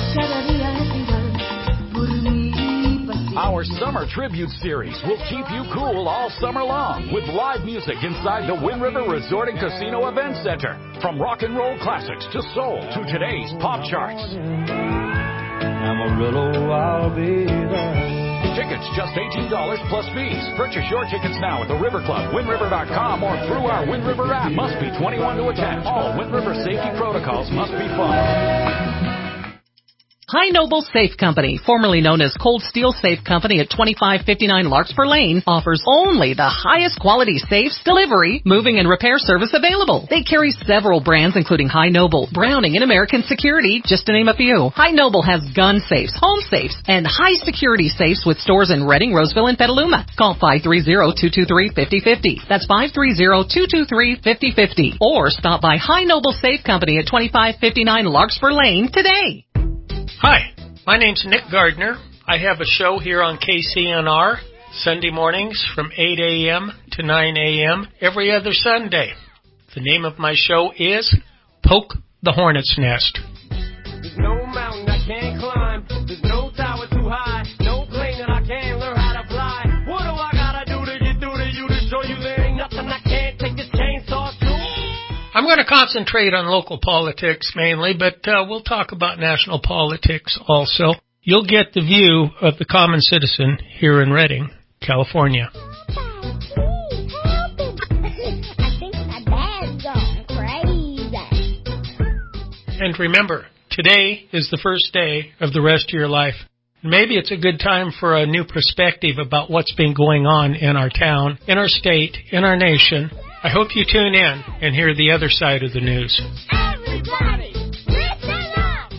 Our Summer Tribute Series will keep you cool all summer long with live music inside the Wind River Resort and Casino Event Center. From rock and roll classics to soul to today's pop charts. Amarillo, I'll be there. Tickets just $18 plus fees. Purchase your tickets now at the River Club, WindRiver.com, or through our Wind River app. Must be 21 to attend. All Wind River safety protocols must be followed. High Noble Safe Company, formerly known as Cold Steel Safe Company at 2559 Larkspur Lane, offers only the highest quality safes, delivery, moving, and repair service available. They carry several brands including High Noble, Browning, and American Security, just to name a few. High Noble has gun safes, home safes, and high security safes with stores in Reading, Roseville, and Petaluma. Call 530-223-5050. That's 530-223-5050. Or stop by High Noble Safe Company at 2559 Larkspur Lane today. Hi, my name's Nick Gardner. I have a show here on KCNR Sunday mornings from 8 a.m. to 9 a.m. every other Sunday. The name of my show is Poke the Hornet's Nest. There's no mountain I can't climb. There's no tower too high. No plane that I can't learn how to fly. What do I gotta do to get through to you to show you there ain't nothing I can't take this chainsaw to? I'm going to concentrate on local politics mainly, but we'll talk about national politics also. you'll get the view of the common citizen here in Redding, California. And remember, today is the first day of the rest of your life. Maybe it's a good time for a new perspective about what's been going on in our town, in our state, in our nation. I hope you tune in and hear the other side of the news. Everybody, listen up!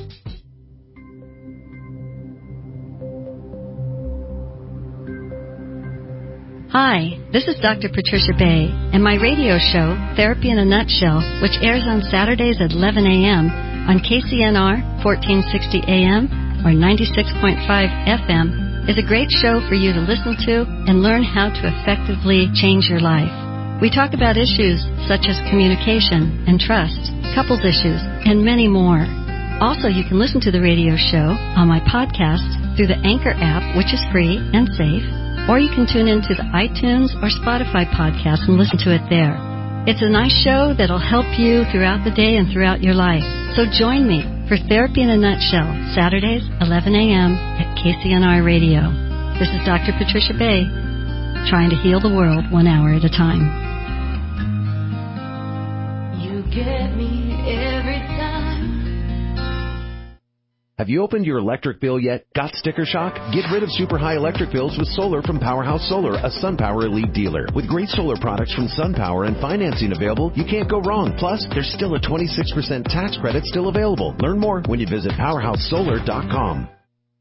Hi, this is Dr. Patricia Bay, and my radio show, Therapy in a Nutshell, which airs on Saturdays at 11 a.m. on KCNR 1460 AM or 96.5 FM, is a great show for you to listen to and learn how to effectively change your life. We talk about issues such as communication and trust, couples issues, and many more. Also, you can listen to the radio show on my podcast through the Anchor app, which is free and safe, or you can tune into the iTunes or Spotify podcast and listen to it there. It's a nice show that'll help you throughout the day and throughout your life. So join me for Therapy in a Nutshell, Saturdays, 11 a.m. at KCNR Radio. This is Dr. Patricia Bay, trying to heal the world 1 hour at a time. You get me every time. Have you opened your electric bill yet? Got sticker shock? Get rid of super high electric bills with solar from Powerhouse Solar, a SunPower Elite dealer. With great solar products from SunPower and financing available, you can't go wrong. Plus, there's still a 26% tax credit still available. Learn more when you visit PowerhouseSolar.com.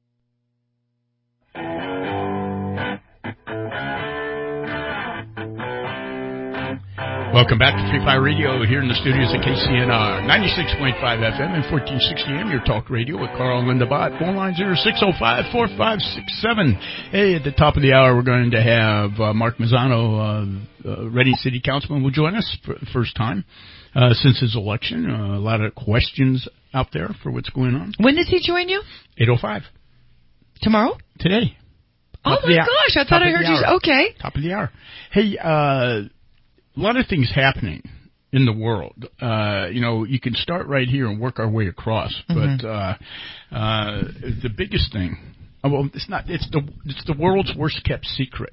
Welcome back to Free Fire Radio here in the studios at KCNR 96.5 FM and 1460 AM. Your talk radio with Carl and Linda Bott. Phone lines are 605-4567. Hey, at the top of the hour, we're going to have Mark Mazzano, Reading City Councilman, will join us for the first time since his election. A lot of questions out there for what's going on. When does he join you? 8:05. Tomorrow? Today. Oh, my gosh. I thought I heard you. Okay. Top of the hour. Hey, a lot of things happening in the world. You can start right here and work our way across. Mm-hmm. But the biggest thing, well, it's the world's worst kept secret,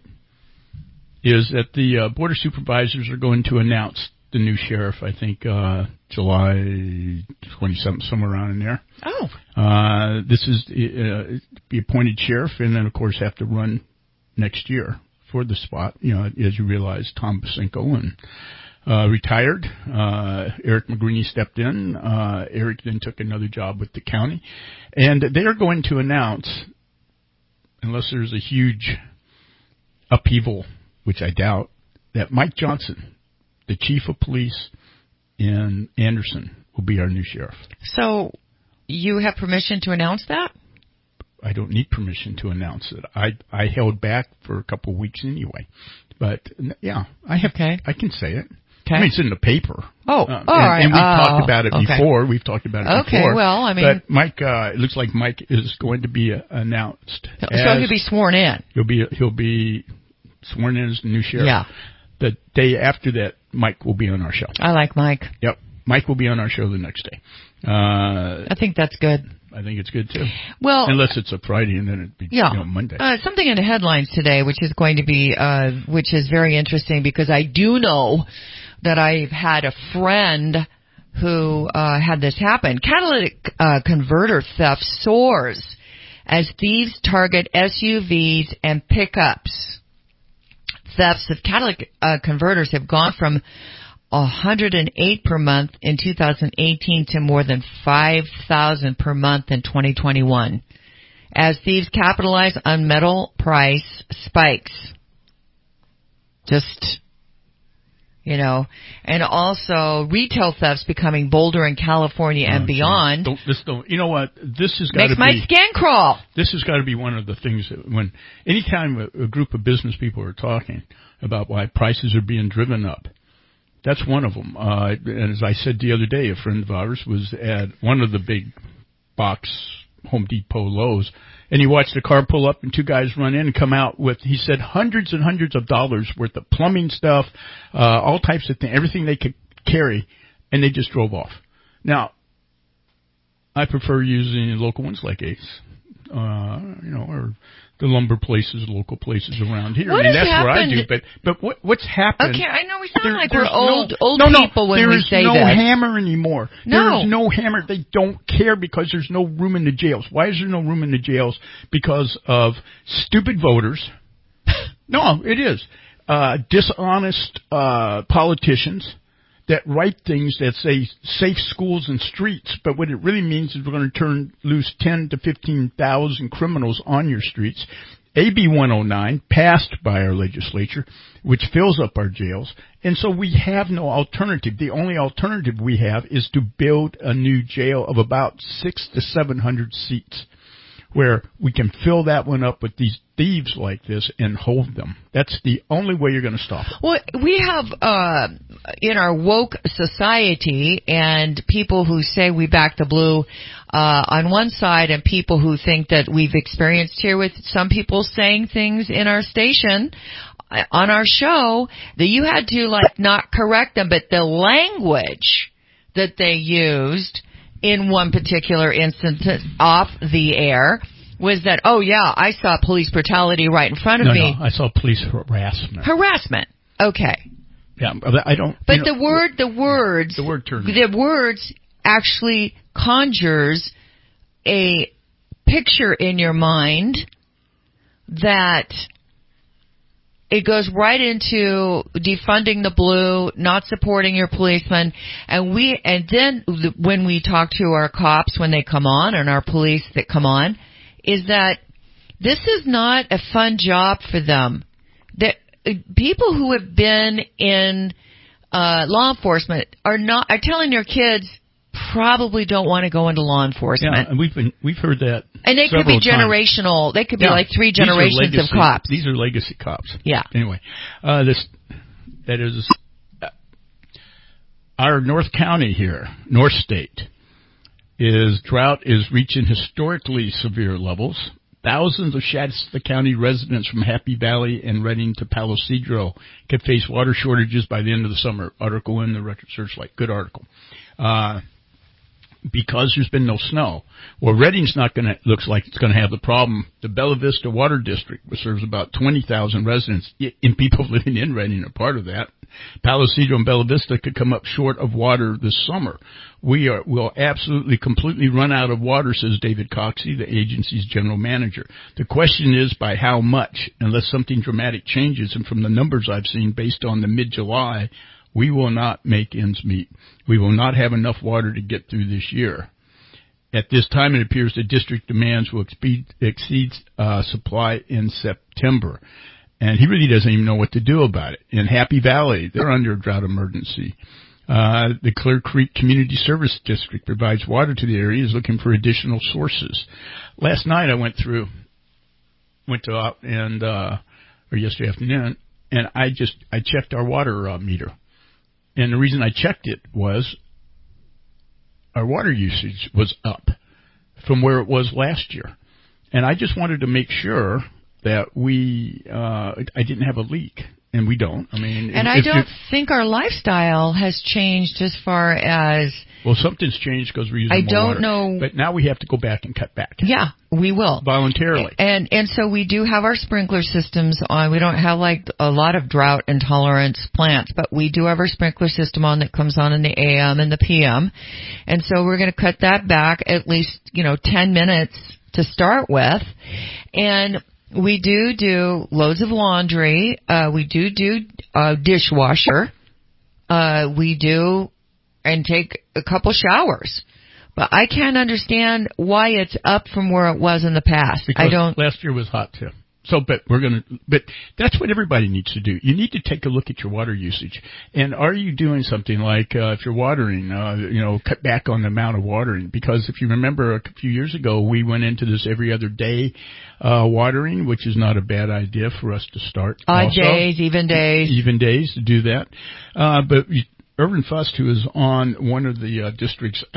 is that the Board of Supervisors are going to announce the new sheriff, I think, July 27th, somewhere around in there. Oh. This is be appointed sheriff, and then, of course, have to run next year for the spot. As you realize, Tom Basinko retired. Eric McGreeny stepped in. Eric then took another job with the county. And they are going to announce, unless there's a huge upheaval, which I doubt, that Mike Johnson, the chief of police in Anderson, will be our new sheriff. So you have permission to announce that? I don't need permission to announce it. I held back for a couple of weeks anyway. But, yeah, I have. Okay. I can say it. Okay. I mean, it's in the paper. Oh, all right. And we've talked about it before. We've talked about it before. Okay, well, I mean. But Mike, it looks like Mike is going to be announced. So he'll be sworn in. He'll be sworn in as the new sheriff. Yeah. The day after that, Mike will be on our show. I like Mike. Yep. Mike will be on our show the next day. I think that's good. I think it's good, too. Well, unless it's a Friday and then it'd be Monday. Something in the headlines today, which is going to be, which is very interesting because I do know that I've had a friend who had this happen. Catalytic converter theft soars as thieves target SUVs and pickups. Thefts of catalytic converters have gone from 108 per month in 2018 to more than 5,000 per month in 2021 as thieves capitalize on metal price spikes. And also retail thefts becoming bolder in California and beyond. You know what? This has got to be. Makes my skin crawl. This has got to be one of the things that anytime a group of business people are talking about why prices are being driven up, that's one of them. And as I said the other day, a friend of ours was at one of the big box Home Depot Lowe's, and he watched a car pull up and two guys run in and come out with, he said, hundreds and hundreds of dollars worth of plumbing stuff, all types of things, everything they could carry, and they just drove off. Now, I prefer using local ones like Ace. or the lumber places, local places around here. What I mean, that's happened? where I do. But what's happened? Okay, I know we sound like we're there's old no, people when there we is say no this. hammer anymore. No. There is no hammer. They don't care because there's no room in the jails. Why is there no room in the jails? Because of stupid voters. No, it is. Dishonest politicians that write things that say safe schools and streets, but what it really means is we're going to turn loose 10 to 15,000 criminals on your streets. AB 109 passed by our legislature, which fills up our jails, and so we have no alternative. The only alternative we have is to build a new jail of about 600 to 700 seats, where we can fill that one up with these thieves like this and hold them. That's the only way you're going to stop it. Well, we have in our woke society and people who say we back the blue on one side, and people who think that we've experienced here with some people saying things in our station on our show that you had to not correct them, but the language that they used in one particular instance off the air was that, oh yeah, I saw police brutality right in front of me. No, I saw police harassment. Harassment. Okay. Yeah, I don't. But the words actually conjures a picture in your mind that it goes right into defunding the blue, not supporting your policemen, and then when we talk to our cops when they come on and our police that come on, is that this is not a fun job for them. That people who have been in law enforcement are telling their kids probably don't want to go into law enforcement. Yeah, and we've heard that. And they could be generational. They could be like 3 generations of cops. These are legacy cops. Yeah. Anyway, that is our North County here, North State, drought is reaching historically severe levels. Thousands of Shasta County residents from Happy Valley and Redding to Palo Cedro could face water shortages by the end of the summer. Article in the Record Searchlight. Good article. Because there's been no snow. Well, Redding's looks like it's going to have the problem. The Bella Vista Water District, which serves about 20,000 residents, and people living in Redding are part of that. Palo Cedro and Bella Vista could come up short of water this summer. We'll absolutely completely run out of water, says David Coxey, the agency's general manager. The question is by how much, unless something dramatic changes, and from the numbers I've seen based on the mid-July, we will not make ends meet. We will not have enough water to get through this year. At this time, it appears the district demands will exceed supply in September. And he really doesn't even know what to do about it. In Happy Valley, they're under a drought emergency. The Clear Creek Community Service District provides water to the area, is looking for additional sources. Last night I went out and, or yesterday afternoon, and I checked our water meter. And the reason I checked it was our water usage was up from where it was last year. And I just wanted to make sure that I didn't have a leak. And we don't. I mean, and I don't think our lifestyle has changed as far as. Well, something's changed because we're using more water. I don't know. But now we have to go back and cut back. Yeah, we will voluntarily. And so we do have our sprinkler systems on. We don't have like a lot of drought intolerance plants, but we do have our sprinkler system on that comes on in the AM and the PM. And so we're going to cut that back at least 10 minutes to start with, and. We do loads of laundry. We do dishwasher. We do and take a couple showers. But I can't understand why it's up from where it was in the past. Because last year was hot too. So, but that's what everybody needs to do. You need to take a look at your water usage. And are you doing something like, if you're watering, cut back on the amount of watering? Because if you remember a few years ago, we went into this every other day, watering, which is not a bad idea for us to start. Odd days, even days. Even days to do that. But Irvin Fust, who is on one of the, districts,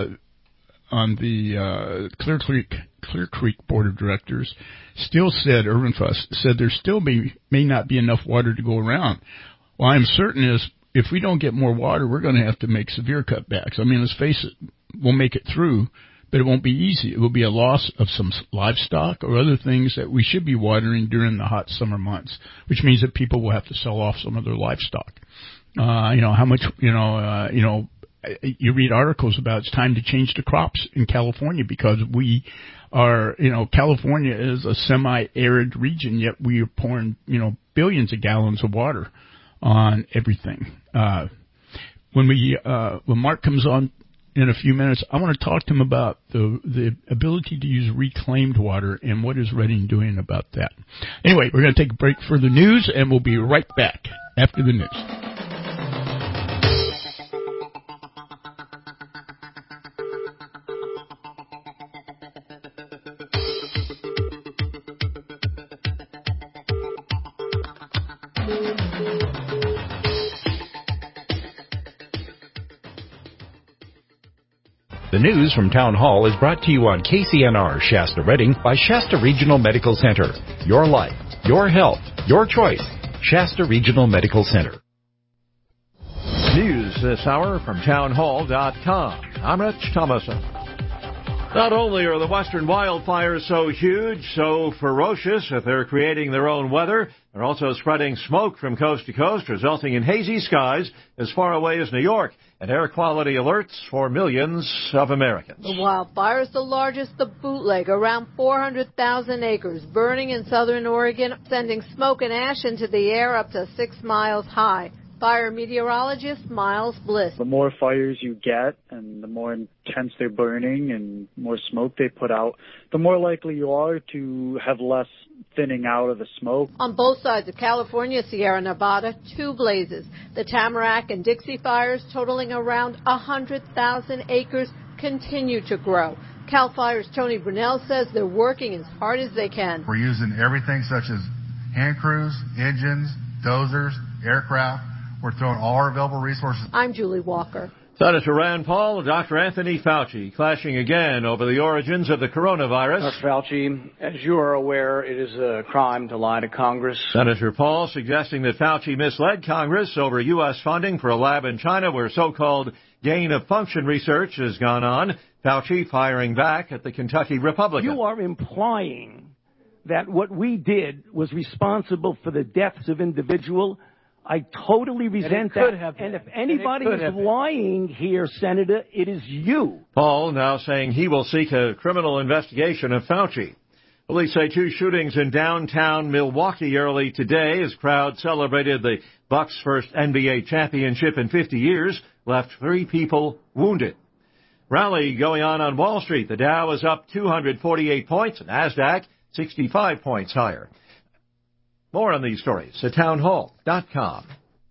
on the, Clear Creek Board of Directors, still said, Irvin Fuss said there still may not be enough water to go around. Well, I'm certain if we don't get more water, we're going to have to make severe cutbacks. I mean, let's face it, we'll make it through, but it won't be easy. It will be a loss of some livestock or other things that we should be watering during the hot summer months, which means that people will have to sell off some of their livestock. How much, you read articles about it's time to change the crops in California because we are, California is a semi-arid region, yet we are pouring, billions of gallons of water on everything. When Mark comes on in a few minutes, I want to talk to him about the ability to use reclaimed water and what is Reading doing about that. Anyway, we're going to take a break for the news, and we'll be right back after the news. The news from Town Hall is brought to you on KCNR Shasta Reading by Shasta Regional Medical Center. Your life, your health, your choice. Shasta Regional Medical Center. News this hour from townhall.com. I'm Rich Thomason. Not only are the western wildfires so huge, so ferocious that they're creating their own weather, they're also spreading smoke from coast to coast, resulting in hazy skies as far away as New York and air quality alerts for millions of Americans. The wildfire is the largest, the bootleg, around 400,000 acres, burning in southern Oregon, sending smoke and ash into the air up to 6 miles high. Fire meteorologist Miles Bliss. The more fires you get and the more intense they're burning and more smoke they put out, the more likely you are to have less thinning out of the smoke. On both sides of California, Sierra Nevada, 2 blazes. The Tamarack and Dixie fires, totaling around 100,000 acres, continue to grow. CAL FIRE's Tony Brunel says they're working as hard as they can. We're using everything such as hand crews, engines, dozers, aircraft. We're throwing all our available resources. I'm Julie Walker. Senator Rand Paul and Dr. Anthony Fauci clashing again over the origins of the coronavirus. Dr. Fauci, as you are aware, it is a crime to lie to Congress. Senator Paul suggesting that Fauci misled Congress over U.S. funding for a lab in China where so-called gain-of-function research has gone on. Fauci firing back at the Kentucky Republican. You are implying that what we did was responsible for the deaths of individuals. I totally resent that. And if anybody is lying here, Senator, it is you. Paul now saying he will seek a criminal investigation of Fauci. Police say 2 shootings in downtown Milwaukee early today as crowds celebrated the Bucks' first NBA championship in 50 years, left 3 people wounded. Rally going on Wall Street. The Dow is up 248 points, and NASDAQ 65 points higher. More on these stories at townhall.com.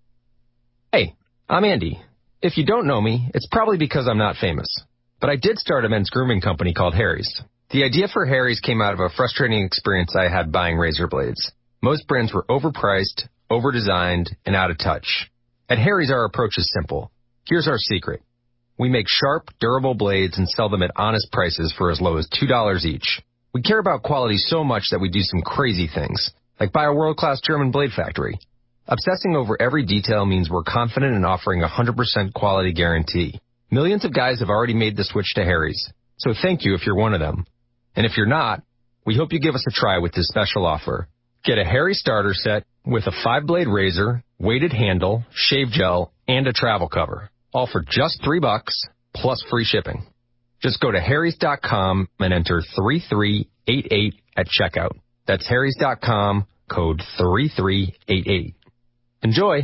Hey, I'm Andy. If you don't know me, it's probably because I'm not famous. But I did start a men's grooming company called Harry's. The idea for Harry's came out of a frustrating experience I had buying razor blades. Most brands were overpriced, overdesigned, and out of touch. At Harry's, our approach is simple. Here's our secret. We make sharp, durable blades and sell them at honest prices for as low as $2 each. We care about quality so much that we do some crazy things, like buy a world-class German blade factory. Obsessing over every detail means we're confident in offering a 100% quality guarantee. Millions of guys have already made the switch to Harry's, so thank you if you're one of them. And if you're not, we hope you give us a try with this special offer. Get a Harry starter set with a 5-blade razor, weighted handle, shave gel, and a travel cover, all for just $3 plus free shipping. Just go to harrys.com and enter 3388 at checkout. That's harrys.com, code 3388. Enjoy.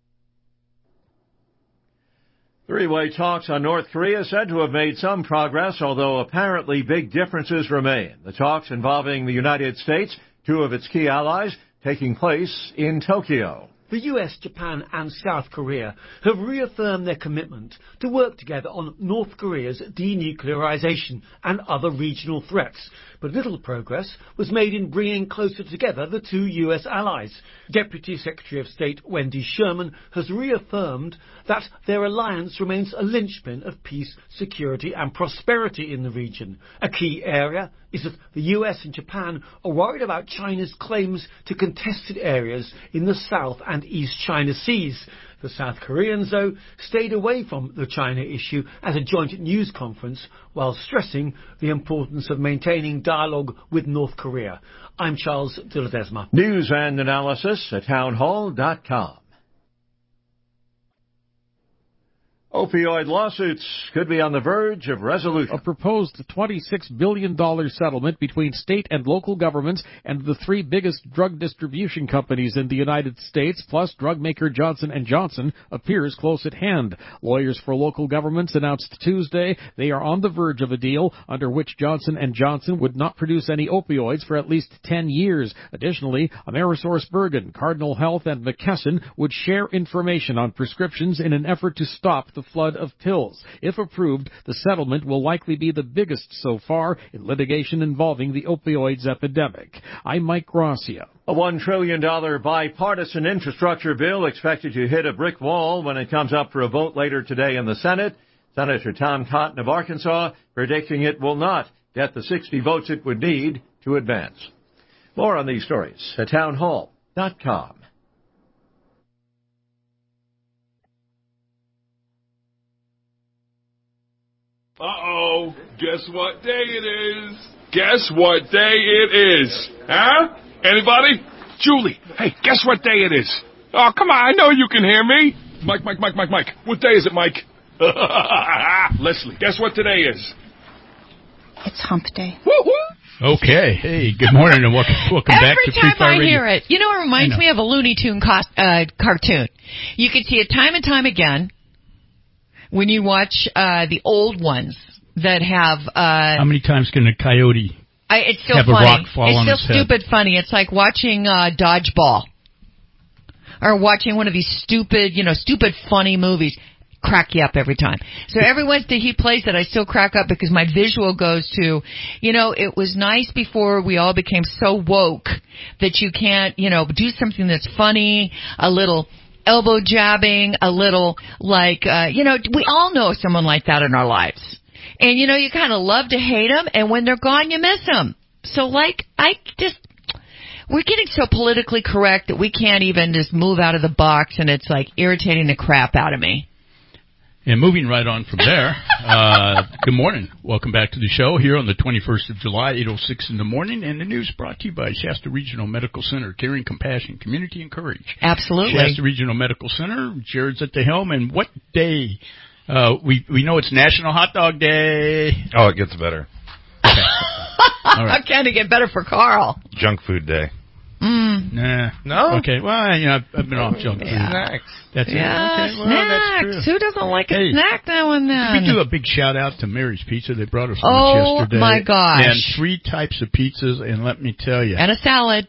3-way talks on North Korea said to have made some progress, although apparently big differences remain. The talks involving the United States, 2 of its key allies, taking place in Tokyo. The US, Japan and South Korea have reaffirmed their commitment to work together on North Korea's denuclearization and other regional threats, but little progress was made in bringing closer together the 2 US allies. Deputy Secretary of State Wendy Sherman has reaffirmed that their alliance remains a linchpin of peace, security and prosperity in the region, a key area is that the US and Japan are worried about China's claims to contested areas in the South and East China Seas. The South Koreans, though, stayed away from the China issue at a joint news conference while stressing the importance of maintaining dialogue with North Korea. I'm Charles de Ledesma. News and analysis at townhall.com. Opioid lawsuits could be on the verge of resolution. A proposed $26 billion settlement between state and local governments and the three biggest drug distribution companies in the United States, plus drug maker Johnson & Johnson, appears close at hand. Lawyers for local governments announced Tuesday they are on the verge of a deal under which Johnson & Johnson would not produce any opioids for at least 10 years. Additionally, AmerisourceBergen, Cardinal Health, and McKesson would share information on prescriptions in an effort to stop the flood of pills. If approved, the settlement will likely be the biggest so far in litigation involving the opioids epidemic. I'm Mike Gracia. A $1 trillion bipartisan infrastructure bill expected to hit a brick wall when it comes up for a vote later today in the Senate. Senator Tom Cotton of Arkansas predicting it will not get the 60 votes it would need to advance. More on these stories at townhall.com. Uh-oh, guess what day it is? Guess what day it is? Huh? Anybody? Julie, hey, guess what day it is? Oh, come on, I know you can hear me. Mike. What day is it, Mike? Leslie, guess what today is? It's hump day. Woo-hoo! Okay. Hey, good morning and welcome back to Free Fire Radio. Every time I hear it, you know, it reminds me of a Looney Tune cartoon. You can see it time and time again when you watch the old ones that have... How many times can a coyote it's still have funny. a rock fall on his head? It's still stupid funny. It's like watching Dodgeball or watching one of these stupid funny movies. Crack you up every time. So every Wednesday he plays it, I still crack up because my visual goes to, it was nice before we all became so woke that you can't, do something that's funny, a little elbow jabbing, a little we all know someone like that in our lives. And, you kind of love to hate them, and when they're gone, you miss them. So, we're getting so politically correct that we can't even just move out of the box, and it's, irritating the crap out of me. And moving right on from there, good morning. Welcome back to the show here on the 21st of July, 8:06 in the morning. And the news brought to you by Shasta Regional Medical Center, caring, compassion, community, and courage. Absolutely. Shasta Regional Medical Center, Jared's at the helm. And what day? We know it's National Hot Dog Day. Oh, it gets better. Okay. All right. How can it get better for Carl? Junk food day. Nah. No? Okay. Well, I've been off junk food. Snacks. That's yeah, it. Okay. Well, snacks. that's true. Who doesn't like a snack now and then? We do a big shout out to Mary's Pizza. They brought us lunch yesterday. Oh my gosh! And 3 types of pizzas, and let me tell you, and a salad.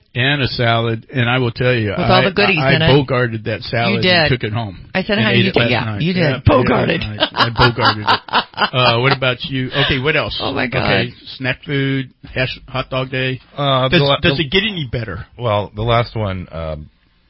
And I will tell you, with all the goodies in it. I bogarted that salad. You did. And took it home. I said, "How you did? Yeah, you did. Yeah, Bogarted. I bogarted it. What about you? Okay, what else? Oh my God! Okay, snack food, hot dog day. Does it get any better? Well, the last one,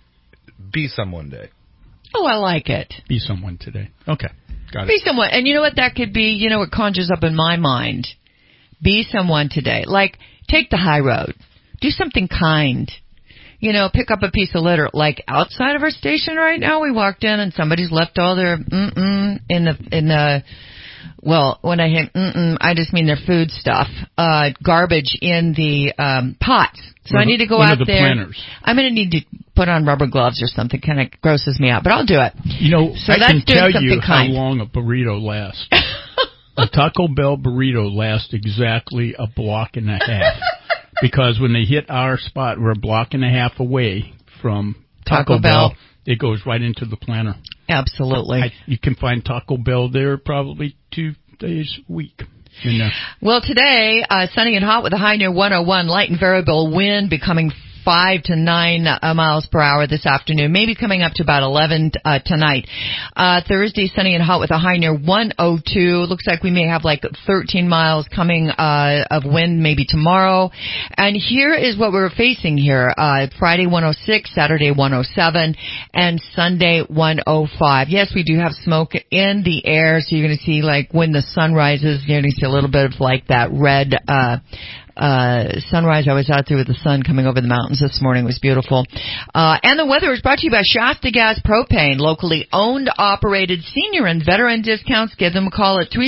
be someone day. Oh, I like it. Be someone today. Okay, got it. Be someone, and you know what that could be? It conjures up in my mind. Be someone today. Like, take the high road. Do something kind. Pick up a piece of litter. Like outside of our station right now, we walked in and somebody's left all their in the. Well, when I hit I just mean their food stuff, garbage in the pots. So I need to go out there. Planners. I'm going to need to put on rubber gloves or something. Kind of grosses me out, but I'll do it. So I can tell you how kind. long a burrito lasts. A Taco Bell burrito lasts exactly a block and a half. Because when they hit our spot, we're a block and a half away from Taco Bell. It goes right into the planter. Absolutely. You can find Taco Bell there probably 2 days a week. Well, today, sunny and hot with a high near 101, light and variable wind becoming 5 to 9 miles per hour this afternoon, maybe coming up to about 11 tonight. Thursday, sunny and hot with a high near 102. Looks like we may have 13 miles coming of wind maybe tomorrow. And here is what we're facing here. Friday 106, Saturday 107, and Sunday 105. Yes, we do have smoke in the air, so you're going to see when the sun rises, you're going to see a little bit of that red sunrise. I was out there with the sun coming over the mountains this morning. It was beautiful. And the weather is brought to you by Shasta Gas Propane, locally owned, operated, senior and veteran discounts. Give them a call at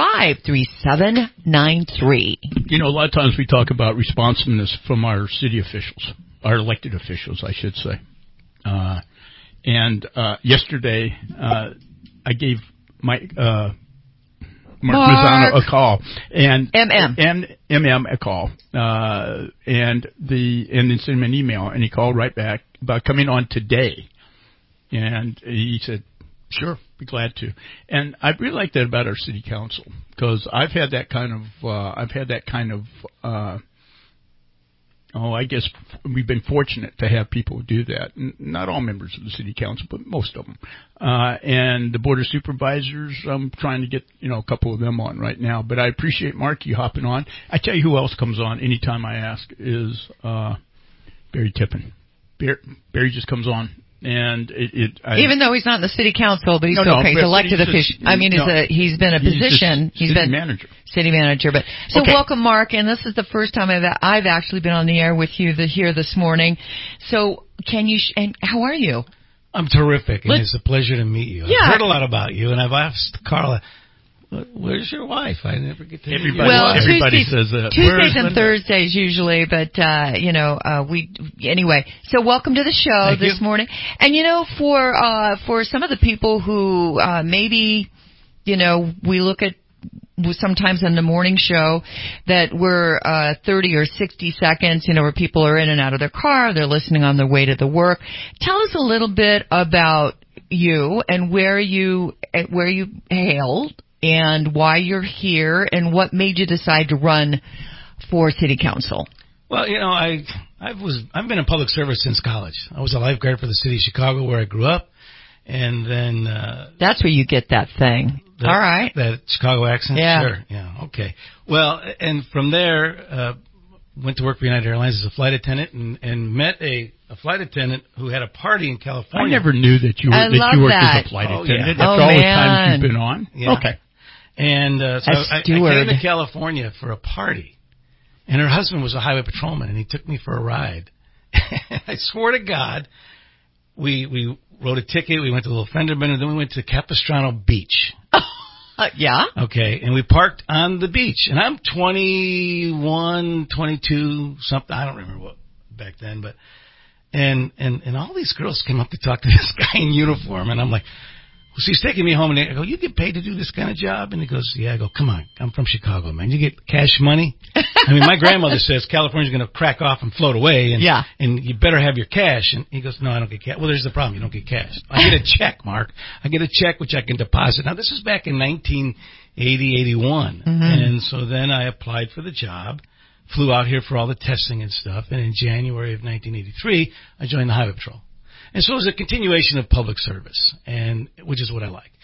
365-3793. You know, a lot of times we talk about responsiveness from our city officials, our elected officials, I should say. And yesterday, I gave Mark Mazzano a call, and MM a call, and then sent him an email, and he called right back about coming on today, and he said, "Sure, be glad to." And I really like that about our city council, because I've had that kind of I guess we've been fortunate to have people who do that. Not all members of the city council, but most of them. And the board of supervisors, I'm trying to get, a couple of them on right now. But I appreciate, Mark, you hopping on. I tell you who else comes on anytime I ask is Barry Tippin. Barry just comes on. And even though he's not in the city council, but he's he's elected official. He's been a position. He's been city manager. But so welcome, Mark. And this is the first time I've actually been on the air with you here this morning. So can you? And how are you? I'm terrific, and it's a pleasure to meet you. I've heard a lot about you, and I've asked Carla, "Where's your wife?" I never get to. Everybody says that. Tuesdays and Thursdays usually, but anyway. So welcome to the show this morning. And for some of the people who maybe we look at sometimes in the morning show that we're 30 or 60 seconds, where people are in and out of their car, they're listening on their way to the work. Tell us a little bit about you and where you hailed, and why you're here, and what made you decide to run for city council. Well, I've been in public service since college. I was a lifeguard for the city of Chicago, where I grew up, and then that's where you get that thing. All right, that Chicago accent. Yeah, sure. Yeah, okay. Well, and from there, went to work for United Airlines as a flight attendant, and met a flight attendant who had a party in California. I never knew that you worked as a flight attendant. After all the times you've been on. Yeah. Okay. And so I came to California for a party, and her husband was a highway patrolman, and he took me for a ride. I swear to God, we wrote a ticket, we went to a little fender bender, then we went to Capistrano Beach. Yeah? Okay, and we parked on the beach, and I'm 21, 22, something, I don't remember what back then, but, and all these girls came up to talk to this guy in uniform, and I'm like, so he's taking me home, and I go, "You get paid to do this kind of job?" And he goes, "Yeah." I go, "Come on, I'm from Chicago, man. You get cash money?" I mean, my grandmother says California's going to crack off and float away, and you better have your cash. And he goes, "No, I don't get cash." Well, there's the problem. You don't get cash. I get a check, Mark. I get a check which I can deposit. Now, this is back in 1980, 81. Mm-hmm. And so then I applied for the job, flew out here for all the testing and stuff, and in January of 1983, I joined the Highway Patrol. And so it was a continuation of public service, and which is what I like.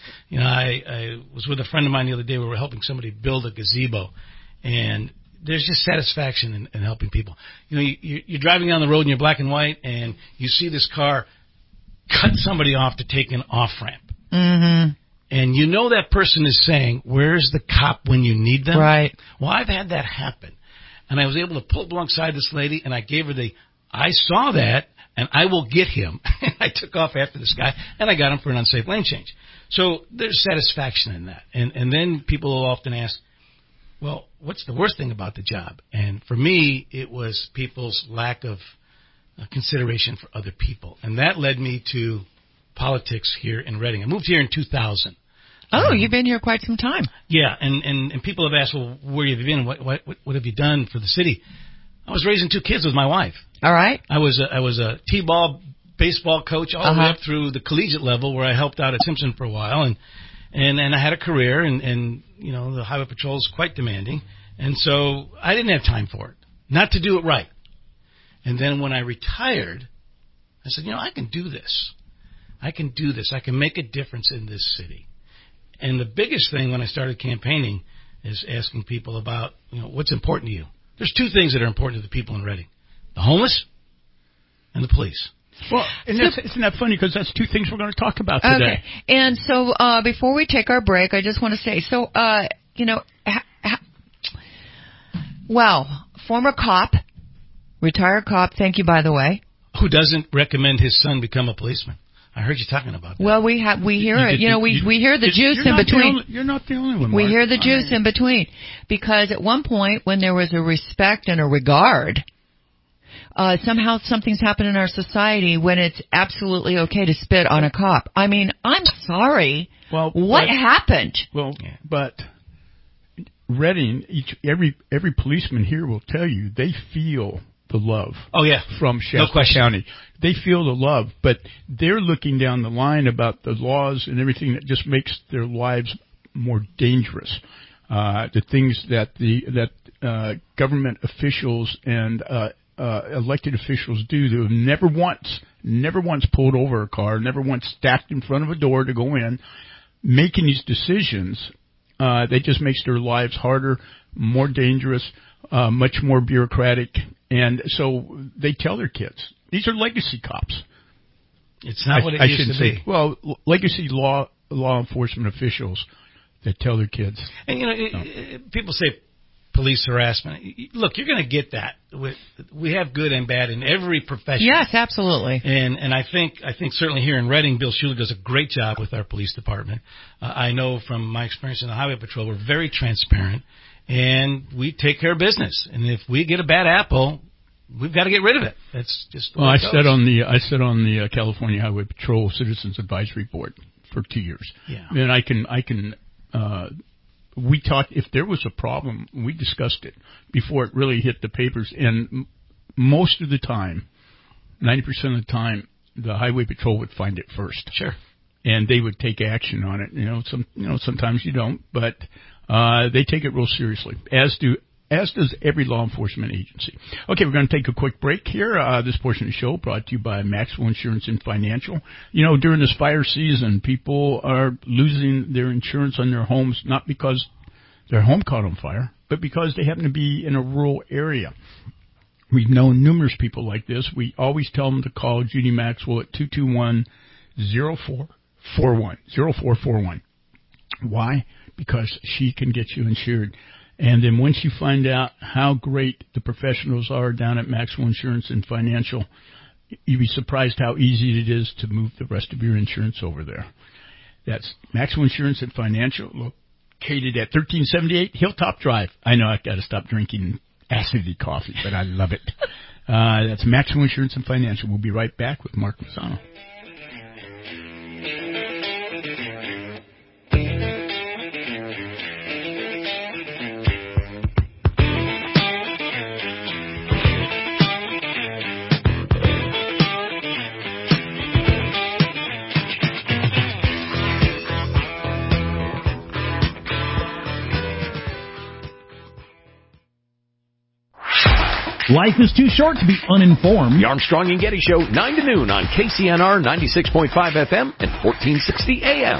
I was with a friend of mine the other day. We were helping somebody build a gazebo, and there's just satisfaction in helping people. You're driving down the road in your black and white, and you see this car cut somebody off to take an off-ramp. Mm-hmm. And that person is saying, "Where's the cop when you need them?" Right. Well, I've had that happen. And I was able to pull alongside this lady, and I gave her I saw that, and I will get him. I took off after this guy, and I got him for an unsafe lane change. So there's satisfaction in that. And then people will often ask, well, what's the worst thing about the job? And for me, it was people's lack of consideration for other people. And that led me to politics here in Reading. I moved here in 2000. Oh, you've been here quite some time. Yeah, and people have asked, well, where have you been? What have you done for the city? I was raising 2 kids with my wife. All right. I was a T-ball baseball coach all the way up through the collegiate level, where I helped out at Simpson for a while, and I had a career, and the Highway Patrol is quite demanding, and so I didn't have time for it, not to do it right. And then when I retired, I said, I can do this. I can do this. I can make a difference in this city. And the biggest thing when I started campaigning is asking people about, what's important to you. There's 2 things that are important to the people in Reading: the homeless and the police. Well, isn't that funny? Because that's 2 things we're going to talk about today. Okay. And so before we take our break, I just want to say, wow, former cop, retired cop. Thank you, by the way. Who doesn't recommend his son become a policeman? I heard you talking about that. Well, we hear it. We hear the juice in between. You're not the only one, Mark. We hear the juice in between. Because at one point, when there was a respect and a regard, somehow something's happened in our society when it's absolutely okay to spit on a cop. I mean, I'm sorry. Well, what happened? Well, but Reading, every policeman here will tell you they feel the love. Oh, yeah. From Shasta County. They feel the love, but they're looking down the line about the laws and everything that just makes their lives more dangerous. The things that government officials and elected officials do who have never once pulled over a car, never once stacked in front of a door to go in, making these decisions, that just makes their lives harder, more dangerous, much more bureaucratic. And so they tell their kids, these are legacy cops. It's not what it used to be. Well, legacy law enforcement officials that tell their kids. And, people say police harassment. Look, you're going to get that. We have good and bad in every profession. Yes, absolutely. And I think certainly here in Reading, Bill Schuler does a great job with our police department. I know from my experience in the Highway Patrol, we're very transparent, and we take care of business. And if we get a bad apple, we've got to get rid of it. That's just the way it goes. I sit on the California Highway Patrol Citizens Advisory Board for 2 years. Yeah. And I can we talked, if there was a problem, we discussed it before it really hit the papers. And most of the time, 90% of the time, the Highway Patrol would find it first. Sure. And they would take action on it. Sometimes you don't, but they take it real seriously, as does every law enforcement agency. Okay, we're going to take a quick break here. This portion of the show brought to you by Maxwell Insurance and Financial. During this fire season, people are losing their insurance on their homes, not because their home caught on fire, but because they happen to be in a rural area. We've known numerous people like this. We always tell them to call Judy Maxwell at 221-0441. Why? Because she can get you insured. And then once you find out how great the professionals are down at Maxwell Insurance and Financial, you'd be surprised how easy it is to move the rest of your insurance over there. That's Maxwell Insurance and Financial, located at 1378 Hilltop Drive. I know I've got to stop drinking acidy coffee, but I love it. That's Maxwell Insurance and Financial. We'll be right back with Mark Mazzano. Life is too short to be uninformed. The Armstrong and Getty Show, 9 to noon on KCNR 96.5 FM and 1460 AM.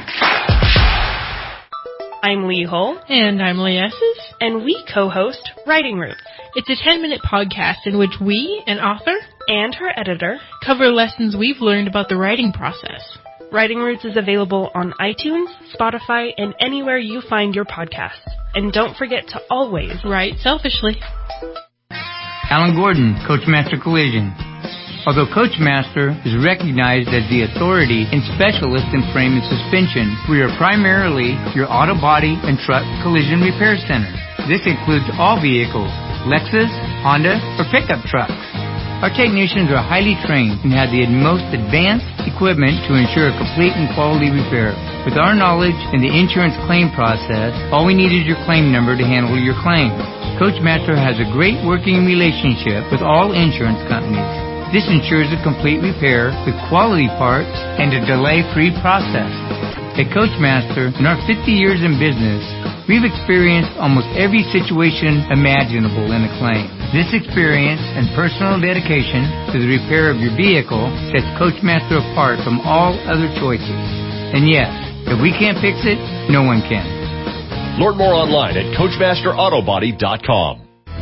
I'm Lee Hull. And I'm Lee Esses. And we co-host Writing Roots. It's a 10-minute podcast in which we, an author, and her editor, cover lessons we've learned about the writing process. Writing Roots is available on iTunes, Spotify, and anywhere you find your podcasts. And don't forget to always write selfishly. Alan Gordon, Coachmaster Collision. Although Coachmaster is recognized as the authority and specialist in frame and suspension, we are primarily your auto body and truck collision repair center. This includes all vehicles, Lexus, Honda, or pickup trucks. Our technicians are highly trained and have the most advanced equipment to ensure a complete and quality repair. With our knowledge in the insurance claim process, all we need is your claim number to handle your claim. Coachmaster has a great working relationship with all insurance companies. This ensures a complete repair with quality parts and a delay-free process. At Coachmaster, in our 50 years in business, we've experienced almost every situation imaginable in a claim. This experience and personal dedication to the repair of your vehicle sets Coachmaster apart from all other choices. And yes, if we can't fix it, no one can. Learn more online at CoachmasterAutobody.com.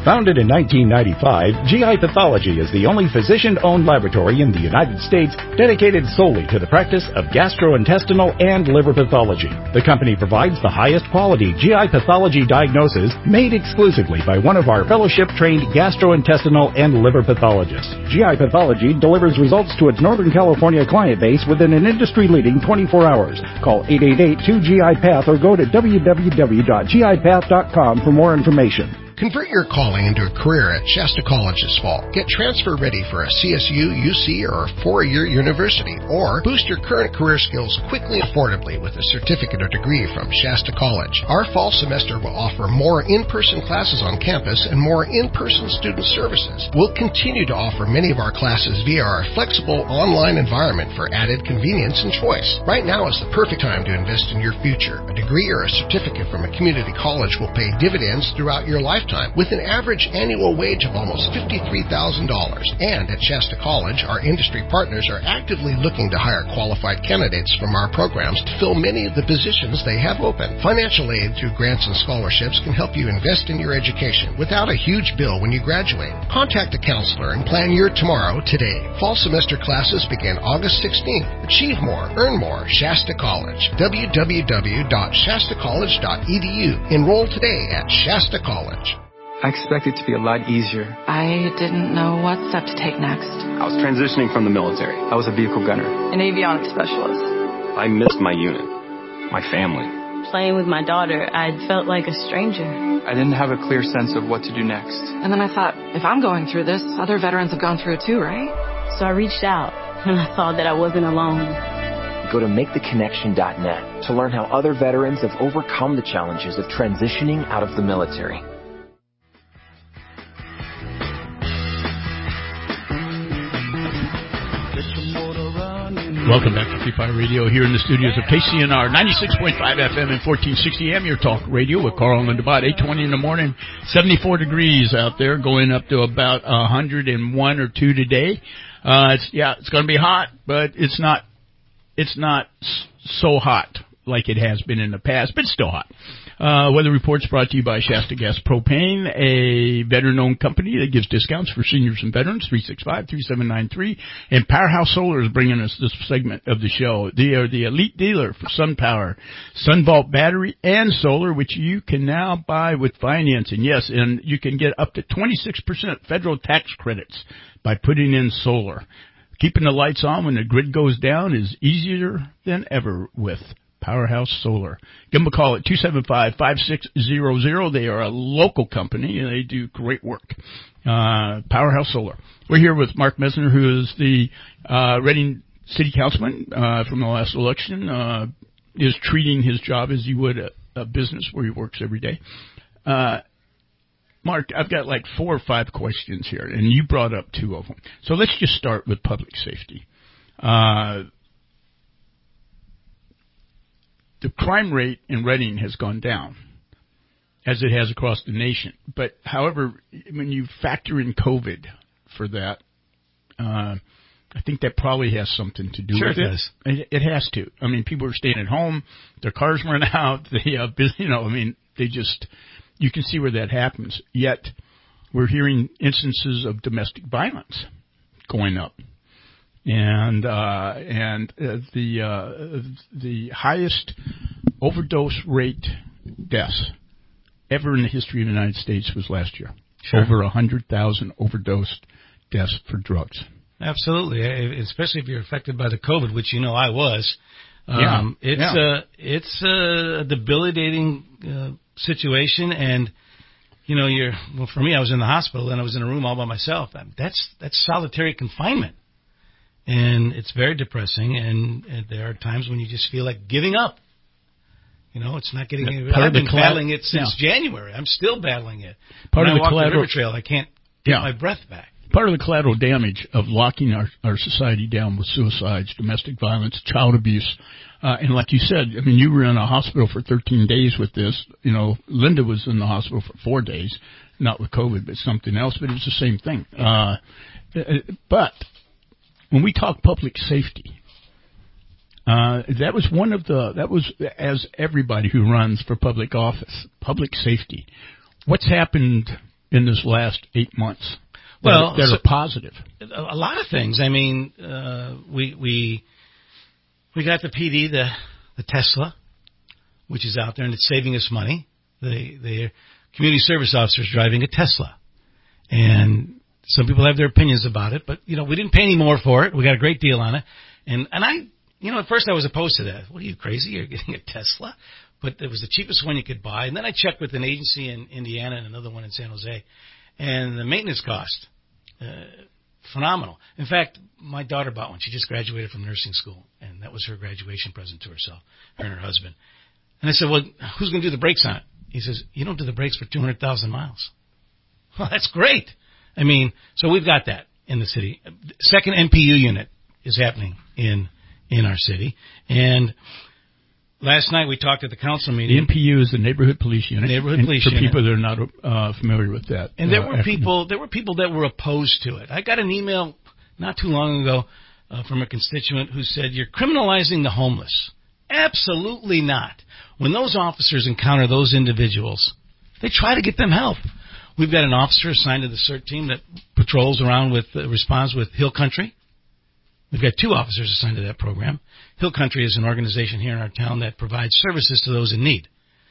Founded in 1995, GI Pathology is the only physician-owned laboratory in the United States dedicated solely to the practice of gastrointestinal and liver pathology. The company provides the highest quality GI pathology diagnosis made exclusively by one of our fellowship-trained gastrointestinal and liver pathologists. GI Pathology delivers results to its Northern California client base within an industry-leading 24 hours. Call 888-2GI-PATH or go to www.gipath.com for more information. Convert your calling into a career at Shasta College this fall. Get transfer ready for a CSU, UC, or a 4-year university, or boost your current career skills quickly and affordably with a certificate or degree from Shasta College. Our fall semester will offer more in-person classes on campus and more in-person student services. We'll continue to offer many of our classes via our flexible online environment for added convenience and choice. Right now is the perfect time to invest in your future. A degree or a certificate from a community college will pay dividends throughout your lifetime, with an average annual wage of almost $53,000. And at Shasta College, our industry partners are actively looking to hire qualified candidates from our programs to fill many of the positions they have open. Financial aid through grants and scholarships can help you invest in your education without a huge bill when you graduate. Contact a counselor and plan your tomorrow today. Fall semester classes begin August 16th. Achieve more, earn more. Shasta College. www.shastacollege.edu. Enroll today at Shasta College. I expected it to be a lot easier. I didn't know what step to take next. I was transitioning from the military. I was a vehicle gunner. An avionics specialist. I missed my unit, my family. Playing with my daughter, I felt like a stranger. I didn't have a clear sense of what to do next. And then I thought, if I'm going through this, other veterans have gone through it too, right? So I reached out, and I saw that I wasn't alone. Go to MakeTheConnection.net to learn how other veterans have overcome the challenges of transitioning out of the military. Welcome back to Free Fire Radio here in the studios of KCNR 96.5 FM and 1460 AM, your talk radio with Carl and Linda Bott. 8:20 in the morning, 74 degrees out there, going up to about 101 or 2 today. It's going to be hot, but it's not so hot like it has been in the past, but still hot. Weather reports brought to you by Shasta Gas Propane, a veteran-owned company that gives discounts for seniors and veterans, 365-3793. And Powerhouse Solar is bringing us this segment of the show. They are the elite dealer for SunPower, SunVault battery, and solar, which you can now buy with financing. Yes, and you can get up to 26% federal tax credits by putting in solar. Keeping the lights on when the grid goes down is easier than ever with Powerhouse Solar. Give them a call at 275-5600. They are a local company, and they do great work. Powerhouse Solar. We're here with Mark Messner, who is the Reading City Councilman from the last election, is treating his job as he would a business where he works every day. Mark, I've got like 4 or 5 questions here, and you brought up 2 of them. So let's just start with public safety. The crime rate in Reading has gone down, as it has across the nation. But, however, when you factor in COVID for that, I think that probably has something to do with it. Sure it does. It has to. I mean, people are staying at home. Their cars run out. You can see where that happens. Yet, we're hearing instances of domestic violence going up. And the highest overdose rate deaths ever in the history of the United States was last year. Sure. Over 100,000 overdose deaths for drugs. Absolutely, especially if you're affected by the COVID, which I was. It's a debilitating situation, and for me, I was in the hospital and I was in a room all by myself. That's solitary confinement. And it's very depressing, and there are times when you just feel like giving up. It's not getting any better. I've been battling it since January. I'm still battling it. When I walk the river trail, I can't get my breath back. Part of the collateral damage of locking our society down with suicides, domestic violence, child abuse, and like you said, I mean, you were in a hospital for 13 days with this. Linda was in the hospital for 4 days, not with COVID, but something else, but it's the same thing. But when we talk public safety, that was as everybody who runs for public office, public safety. What's happened in this last 8 months that are positive? A lot of things. I mean, we got the PD, the Tesla, which is out there, and it's saving us money. The community service officers driving a Tesla. And some people have their opinions about it, but, we didn't pay any more for it. We got a great deal on it. And I, at first I was opposed to that. What are you, crazy? You're getting a Tesla? But it was the cheapest one you could buy. And then I checked with an agency in Indiana and another one in San Jose. And the maintenance cost, phenomenal. In fact, my daughter bought one. She just graduated from nursing school, and that was her graduation present to herself, her and her husband. And I said, well, who's going to do the brakes on it? He says, you don't do the brakes for 200,000 miles. Well, that's great. I mean, so we've got that in the city. Second NPU unit is happening in our city. And last night we talked at the council meeting. The NPU is the Neighborhood Police Unit. Neighborhood Police for Unit. people that are not familiar with that. And there were people that were opposed to it. I got an email not too long ago from a constituent who said, you're criminalizing the homeless. Absolutely not. When those officers encounter those individuals, they try to get them help. We've got an officer assigned to the CERT team that patrols around responds with Hill Country. We've got 2 officers assigned to that program. Hill Country is an organization here in our town that provides services to those in need.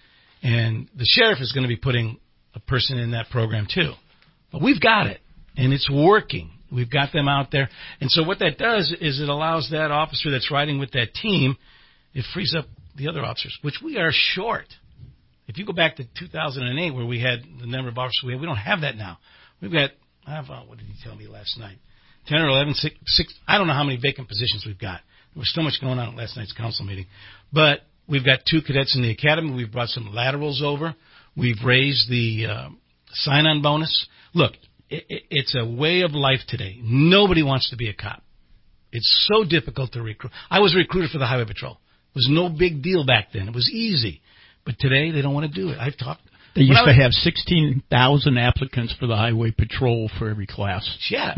And the sheriff is going to be putting a person in that program too. But we've got it, and it's working. We've got them out there. And so what that does is it allows that officer that's riding with that team, it frees up the other officers, which we are short. If you go back to 2008 where we had the number of officers we don't have that now. We've got, what did he tell me last night? 10 or 11, 6, I don't know how many vacant positions we've got. There was so much going on at last night's council meeting. But we've got 2 cadets in the academy. We've brought some laterals over. We've raised the sign-on bonus. Look, it's a way of life today. Nobody wants to be a cop. It's so difficult to recruit. I was recruited for the Highway Patrol. It was no big deal back then. It was easy. But today, they don't want to do it. I've talked. They used to have 16,000 applicants for the Highway Patrol for every class. Yeah.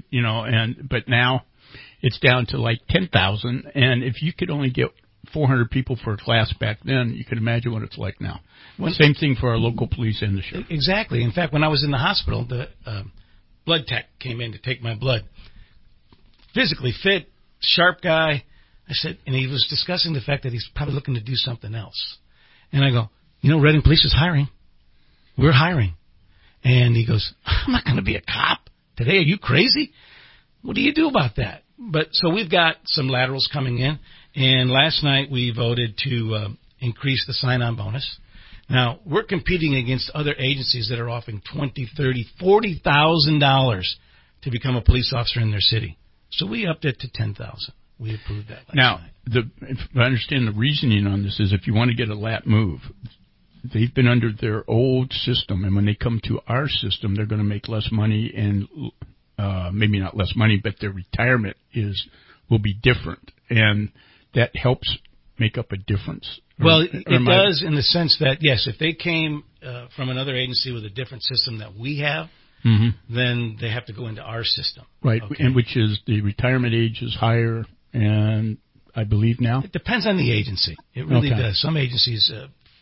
But now it's down to like 10,000. And if you could only get 400 people for a class back then, you can imagine what it's like now. Same thing for our local police and the sheriff. Exactly. In fact, when I was in the hospital, the blood tech came in to take my blood. Physically fit, sharp guy. I said, and he was discussing the fact that he's probably looking to do something else. And I go, Reading Police is hiring. We're hiring. And he goes, I'm not going to be a cop today. Are you crazy? What do you do about that? But so we've got some laterals coming in. And last night we voted to increase the sign-on bonus. Now, we're competing against other agencies that are offering $20,000, $30,000, $40,000 to become a police officer in their city. So we upped it to $10,000. We approved that last night. If I understand the reasoning on this is if you want to get a lat move, they've been under their old system, and when they come to our system, they're going to make less money, and maybe not less money, but their retirement will be different, and that helps make up a difference. Well, it does in the sense that, yes, if they came from another agency with a different system that we have, then they have to go into our system. Right, okay. And which is the retirement age is higher, and I believe now? It depends on the agency. It really does. Some agencies,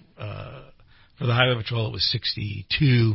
for the Highway Patrol, it was 62.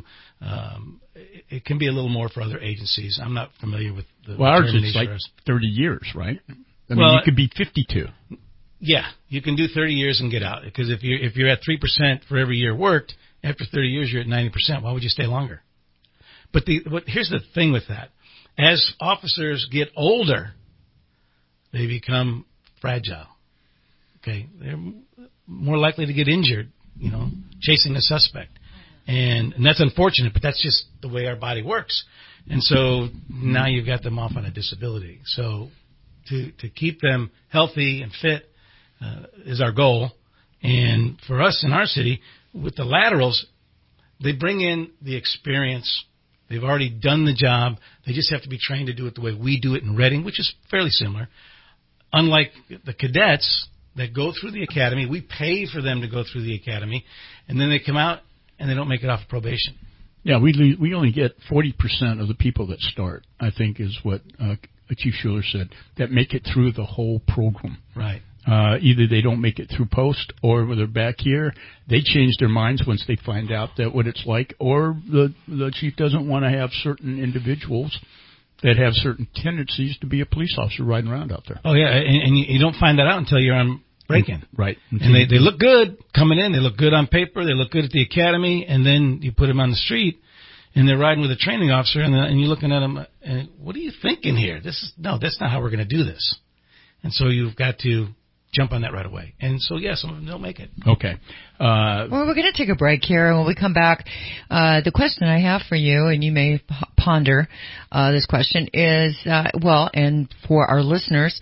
It can be a little more for other agencies. I'm not familiar with the ours is like 30 years, right? I mean, you could be 52. Yeah, you can do 30 years and get out. Because if you're at 3% for every year worked, after 30 years you're at 90%. Why would you stay longer? But here's the thing with that. As officers get older, they become fragile. Okay, they're more likely to get injured, chasing a suspect. And that's unfortunate, but that's just the way our body works. And so now you've got them off on a disability. So to keep them healthy and fit is our goal. And for us in our city, with the laterals, they bring in the experience. They've already done the job. They just have to be trained to do it the way we do it in Reading, which is fairly similar. Unlike the cadets that go through the academy, we pay for them to go through the academy, and then they come out and they don't make it off of probation. Yeah, we only get 40% of the people that start, I think is what Chief Schuler said, that make it through the whole program. Right. Either they don't make it through post, or when they're back here, they change their minds once they find out that what it's like, or the chief doesn't want to have certain individuals that have certain tendencies to be a police officer riding around out there. Oh, yeah, and you don't find that out until you're on break-in. Right. And they look good coming in. They look good on paper. They look good at the academy, and then you put them on the street, and they're riding with a training officer, and you're looking at them, and what are you thinking here? That's not how we're going to do this. And so you've got to jump on that right away. And so, yeah, some of them don't make it. Okay. Well, we're going to take a break here, and when we come back, the question I have for you, and you may ponder this question, is, and for our listeners,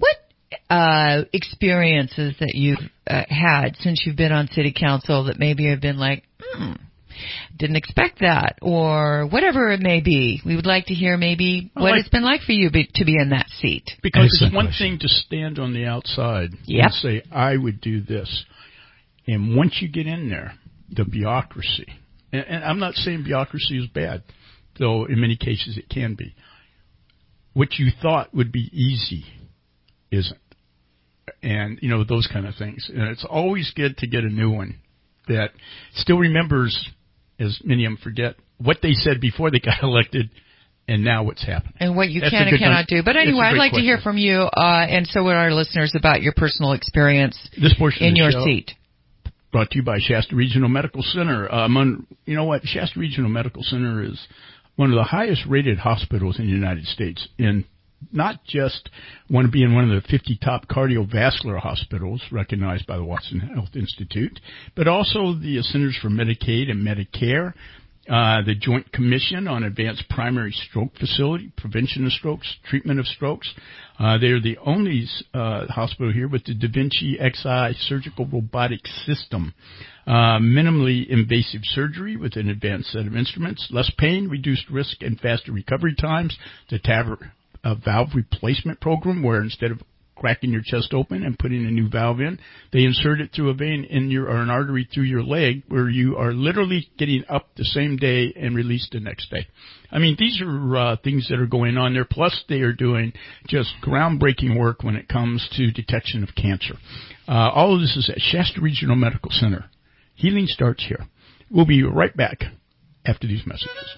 what experiences that you've had since you've been on city council that maybe have been like, didn't expect that, or whatever it may be. We would like to hear maybe what it's been like for you to be in that seat. Because it's one thing to stand on the outside and say, I would do this. And once you get in there, the bureaucracy, and I'm not saying bureaucracy is bad, though in many cases it can be. What you thought would be easy isn't. And, those kind of things. And it's always good to get a new one that still remembers, as many of them forget, what they said before they got elected and now what's happening. And what you can and cannot do. But anyway, I'd like to hear from you, and so would our listeners, about your personal experience in your seat. Brought to you by Shasta Regional Medical Center. Shasta Regional Medical Center is one of the highest rated hospitals in the United States, in not just want to be in one of the 50 top cardiovascular hospitals recognized by the Watson Health Institute, but also the Centers for Medicaid and Medicare, the Joint Commission on Advanced Primary Stroke Facility, Prevention of Strokes, Treatment of Strokes. They're the only hospital here with the Da Vinci Xi surgical robotic system. Minimally invasive surgery with an advanced set of instruments, less pain, reduced risk, and faster recovery times. The TAVR valve replacement program, where instead of cracking your chest open and putting a new valve in, they insert it through a vein or an artery through your leg, where you are literally getting up the same day and released the next day. I mean, these are things that are going on there. Plus, they are doing just groundbreaking work when it comes to detection of cancer. All of this is at Shasta Regional Medical Center. Healing starts here. We'll be right back after these messages.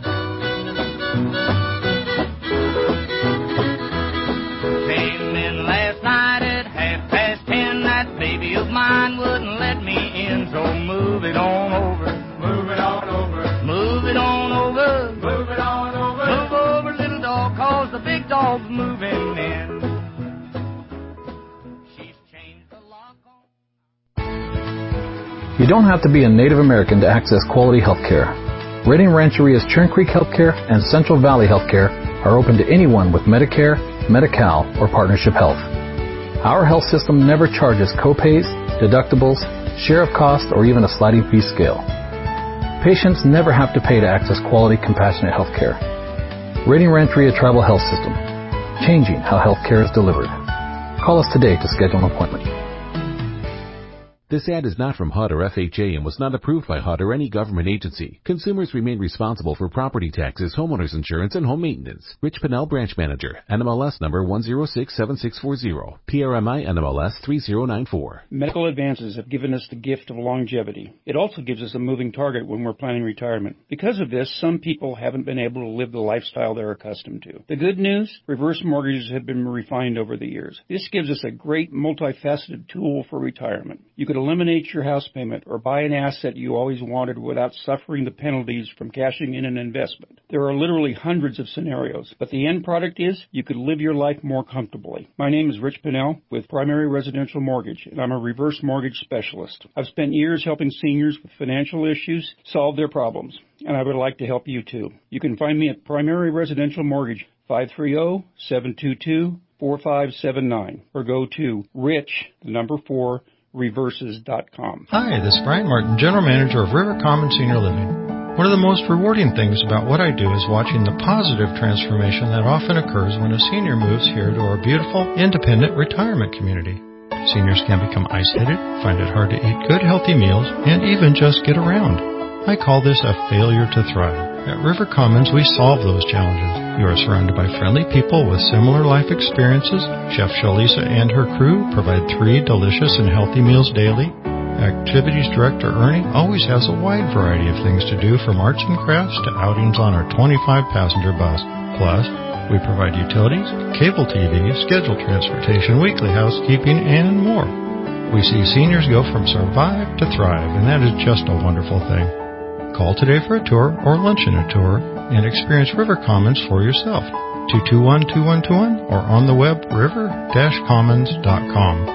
Baby of mine wouldn't let me in, so move it on over. Move it on over. Move it on over. Move it on over. Move over, little dog, 'cause the big dog's moving in. She's changed the lock on. You don't have to be a Native American to access quality health care. Redding Rancheria's Churn Creek Healthcare and Central Valley Healthcare are open to anyone with Medicare, Medi-Cal, or Partnership Health. Our health system never charges copays, deductibles, share of cost, or even a sliding fee scale. Patients never have to pay to access quality, compassionate health care. Redding Rancheria Tribal Health System, changing how health care is delivered. Call us today to schedule an appointment. This ad is not from HUD or FHA and was not approved by HUD or any government agency. Consumers remain responsible for property taxes, homeowners insurance, and home maintenance. Rich Pinnell, Branch Manager. NMLS number 1067640. PRMI NMLS 3094. Medical advances have given us the gift of longevity. It also gives us a moving target when we're planning retirement. Because of this, some people haven't been able to live the lifestyle they're accustomed to. The good news? Reverse mortgages have been refined over the years. This gives us a great multifaceted tool for retirement. You could eliminate your house payment or buy an asset you always wanted without suffering the penalties from cashing in an investment. There are literally hundreds of scenarios, but the end product is you could live your life more comfortably. My name is Rich Pinnell with Primary Residential Mortgage, and I'm a reverse mortgage specialist. I've spent years helping seniors with financial issues solve their problems, and I would like to help you too. You can find me at Primary Residential Mortgage, 530-722-4579, or go to reverses.com. Hi, this is Brian Martin, General Manager of River Common Senior Living. One of the most rewarding things about what I do is watching the positive transformation that often occurs when a senior moves here to our beautiful, independent retirement community. Seniors can become isolated, find it hard to eat good, healthy meals, and even just get around. I call this a failure to thrive. At River Commons, we solve those challenges. You are surrounded by friendly people with similar life experiences. Chef Shalisa and her crew provide 3 delicious and healthy meals daily. Activities Director Ernie always has a wide variety of things to do, from arts and crafts to outings on our 25-passenger bus. Plus, we provide utilities, cable TV, scheduled transportation, weekly housekeeping, and more. We see seniors go from survive to thrive, and that is just a wonderful thing. Call today for a tour or lunch in a tour and experience River Commons for yourself. 221-2121 or on the web river-commons.com.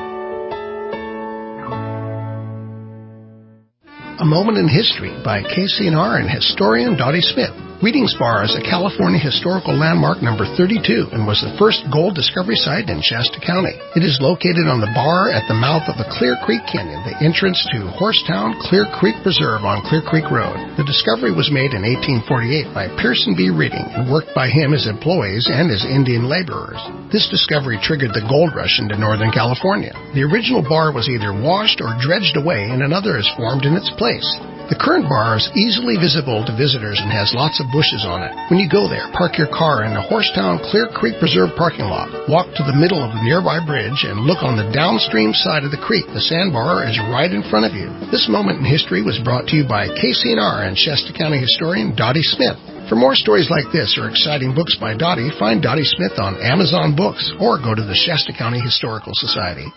A Moment in History by KCNR and historian Dottie Smith. Readings Bar is a California historical landmark number 32 and was the first gold discovery site in Shasta County. It is located on the bar at the mouth of the Clear Creek Canyon, the entrance to Horsetown Clear Creek Preserve on Clear Creek Road. The discovery was made in 1848 by Pearson B. Reading and worked by him as employees and as Indian laborers. This discovery triggered the gold rush into Northern California. The original bar was either washed or dredged away and another is formed in its place. The current bar is easily visible to visitors and has lots of bushes on it. When you go there, park your car in the Horsetown Clear Creek Preserve parking lot. Walk to the middle of the nearby bridge and look on the downstream side of the creek. The sandbar is right in front of you. This Moment in History was brought to you by KCNR and Shasta County historian Dottie Smith. For more stories like this or exciting books by Dottie, find Dottie Smith on Amazon Books or go to the Shasta County Historical Society.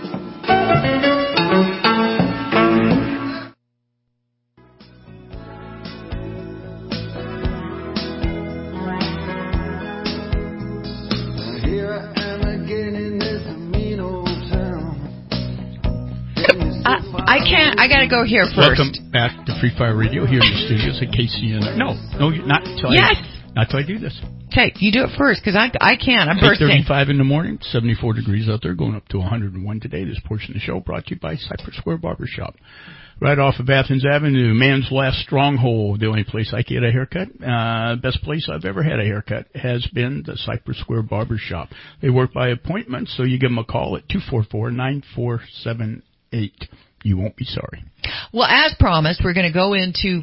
I got to go here first. Welcome back to Free Fire Radio here in the studios at KCNR. No, not until not till I do this. Okay, you do it first, because I can't. I'm bursting. 35 in the morning, 74 degrees out there, going up to 101 today. This portion of the show brought to you by Cypress Square Barbershop. Right off of Athens Avenue, man's last stronghold, the only place I can get a haircut. Best place I've ever had a haircut has been the Cypress Square Barbershop. They work by appointment, so you give them a call at 244-9478. You won't be sorry. Well, as promised, we're going to go into,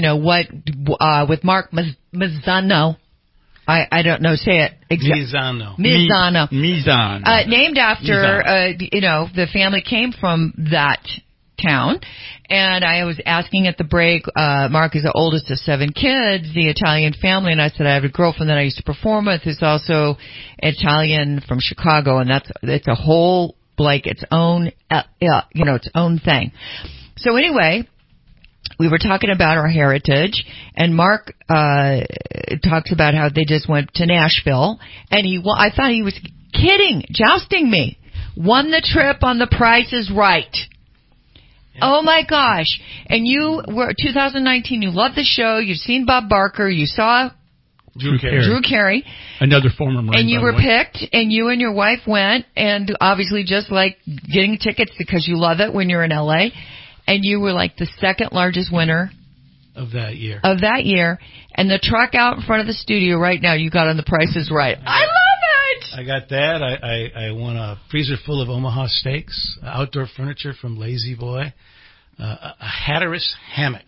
with Mark Mazzano. I don't know, say it exactly. Mizano. Named after, the family came from that town. And I was asking at the break, Mark is the oldest of 7 kids, the Italian family, and I said I have a girlfriend that I used to perform with who's also Italian from Chicago, and it's a whole, its own, its own thing. So anyway, we were talking about our heritage, and Mark talks about how they just went to Nashville, and I thought he was kidding, jousting me. Won the trip on The Price is Right. Yeah. Oh my gosh. And you were 2019, you loved the show, you'd seen Bob Barker, you saw Drew Carey. Another former Marine. And you were picked, and you and your wife went, and obviously just like getting tickets because you love it when you're in LA, and you were like the second largest winner of that year. And the truck out in front of the studio right now, you got on The Price is Right. I love it! I got that. I won a freezer full of Omaha steaks, outdoor furniture from Lazy Boy, a Hatteras hammock.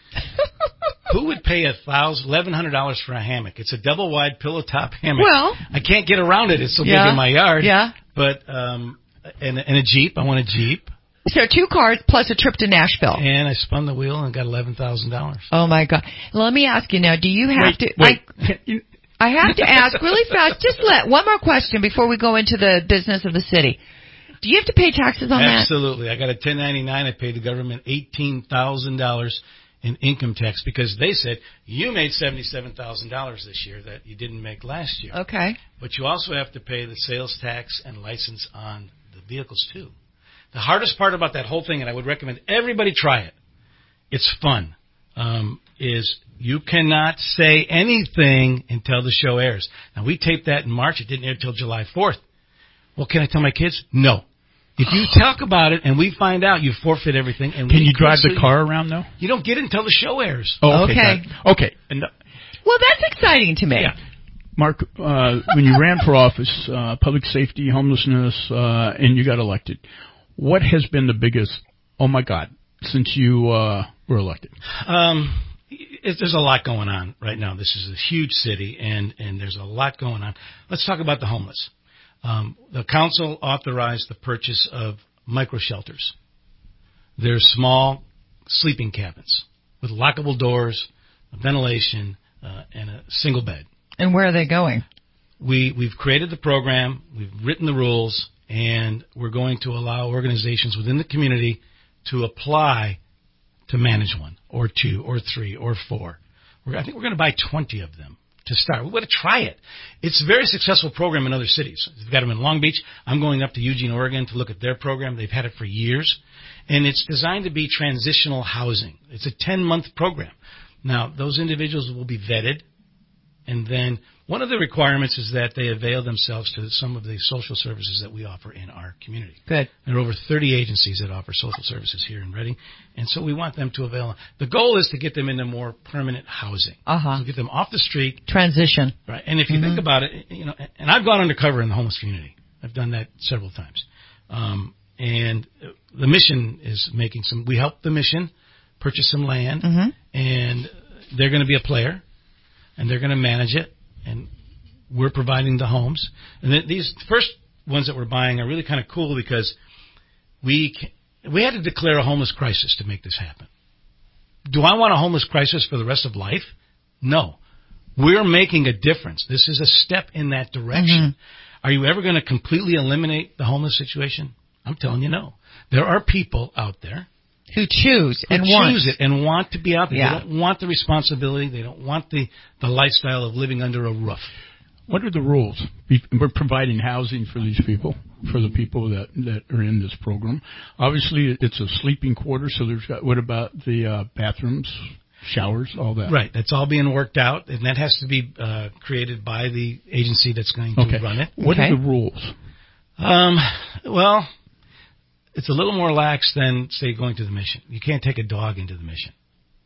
Who would pay $1,100 for a hammock? It's a double wide pillow top hammock. Well, I can't get around it. It's so big in my yard. Yeah. But and a Jeep. I want a Jeep. So 2 cars plus a trip to Nashville. And I spun the wheel and got $11,000. Oh my God! Let me ask you now. Do you have to? Wait. I have to ask really fast. Just one more question before we go into the business of the city. Do you have to pay taxes on that? Absolutely. I got a 1099. I paid the government $18,000 in income tax because they said you made $77,000 this year that you didn't make last year. Okay. But you also have to pay the sales tax and license on the vehicles too. The hardest part about that whole thing, and I would recommend everybody try it, it's fun, is you cannot say anything until the show airs. Now, we taped that in March. It didn't air until July 4th. Well, can I tell my kids? No. If you talk about it and we find out, you forfeit everything. And can you drive the car around, though? You don't get it until the show airs. Oh, okay. Okay. Well, that's exciting to me. Yeah. Mark, when you ran for office, public safety, homelessness, and you got elected, what has been the biggest, oh, my God, since you were elected? there's a lot going on right now. This is a huge city, and there's a lot going on. Let's talk about the homeless. The council authorized the purchase of micro shelters. They're small sleeping cabins with lockable doors, ventilation, and a single bed. And where are they going? We've created the program, we've written the rules, and we're going to allow organizations within the community to apply to manage one, or two, or three, or four. I think we're going to buy 20 of them to start. We're going to try it. It's a very successful program in other cities. They've got them in Long Beach. I'm going up to Eugene, Oregon to look at their program. They've had it for years. And it's designed to be transitional housing. It's a 10-month program. Now, those individuals will be vetted. And then one of the requirements is that they avail themselves to some of the social services that we offer in our community. Good. There are over 30 agencies that offer social services here in Reading, and so we want them to avail. The goal is to get them into more permanent housing. So get them off the street. Transition. Right. And if you think about it, and I've gone undercover in the homeless community. I've done that several times. And the mission is we help the mission purchase some land, and they're going to be a player. And they're going to manage it, and we're providing the homes. And these first ones that we're buying are really kind of cool because we had to declare a homeless crisis to make this happen. Do I want a homeless crisis for the rest of life? No. We're making a difference. This is a step in that direction. Are you ever going to completely eliminate the homeless situation? I'm telling you no. There are people out there who choose it and want to be out there. Yeah. They don't want the responsibility. They don't want the lifestyle of living under a roof. What are the rules? We're providing housing for these people, for the people that are in this program. Obviously, it's a sleeping quarter, so what about the bathrooms, showers, all that? Right. That's all being worked out, and that has to be created by the agency that's going to run it. What are the rules? Well, it's a little more lax than, say, going to the mission. You can't take a dog into the mission.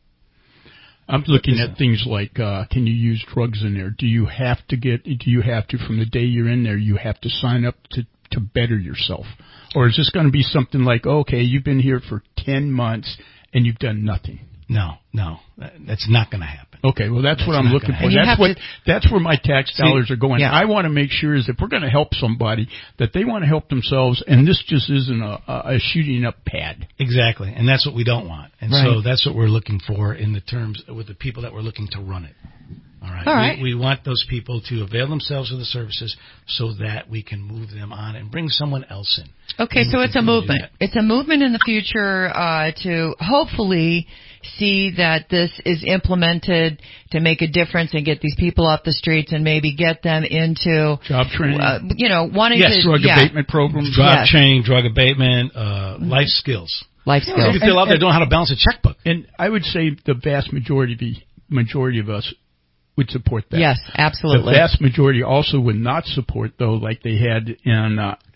I'm looking at things like, can you use drugs in there? Do you have to, from the day you're in there, you have to sign up to better yourself? Or is this going to be something like, okay, you've been here for 10 months and you've done nothing? No, that's not going to happen. Okay, well, that's what I'm looking for. That's where my tax dollars are going. Yeah. I want to make sure is if we're going to help somebody, that they want to help themselves, and this just isn't a shooting up pad. Exactly, and that's what we don't want. And so that's what we're looking for in the terms with the people that we're looking to run it. All right. We want those people to avail themselves of the services so that we can move them on and bring someone else in. Okay, so it's a movement. It's a movement in the future to hopefully see that this is implemented to make a difference and get these people off the streets and maybe get them into job training. Wanting to drug abatement programs, job training, drug abatement, life skills. Life skills. Maybe people out there don't know how to balance a checkbook. And I would say the vast majority of us would support that. Yes, absolutely. The vast majority also would not support, though, like they had in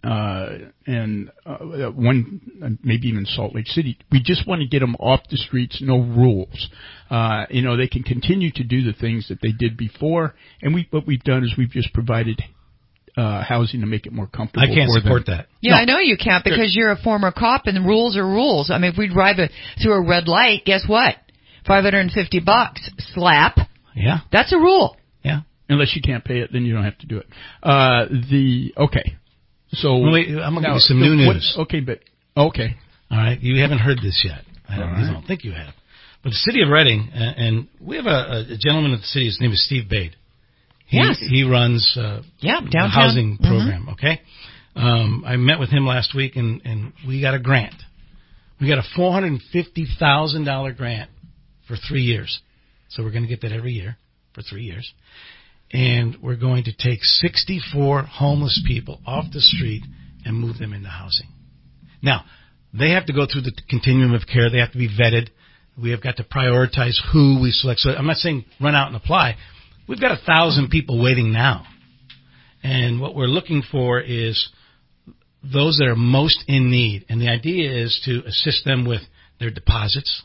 one, maybe even Salt Lake City. We just want to get them off the streets, no rules. They can continue to do the things that they did before, and what we've done is we've just provided housing to make it more comfortable. I can't support that. Yeah, no. I know you can't because you're a former cop, and the rules are rules. I mean, if we drive through a red light, guess what? $550 slap. Yeah. That's a rule. Yeah. Unless you can't pay it, then you don't have to do it. Okay. So wait, I'm going to give you some new news. Okay. All right. You haven't heard this yet. I don't think you have. But the city of Reading, and we have a gentleman at the city, his name is Steve Bade. He runs downtown the housing program, okay? I met with him last week, and we got a grant. We got a $450,000 grant for 3 years. So we're going to get that every year for 3 years. And we're going to take 64 homeless people off the street and move them into housing. Now, they have to go through the continuum of care. They have to be vetted. We have got to prioritize who we select. So I'm not saying run out and apply. We've got 1,000 people waiting now. And what we're looking for is those that are most in need. And the idea is to assist them with their deposits,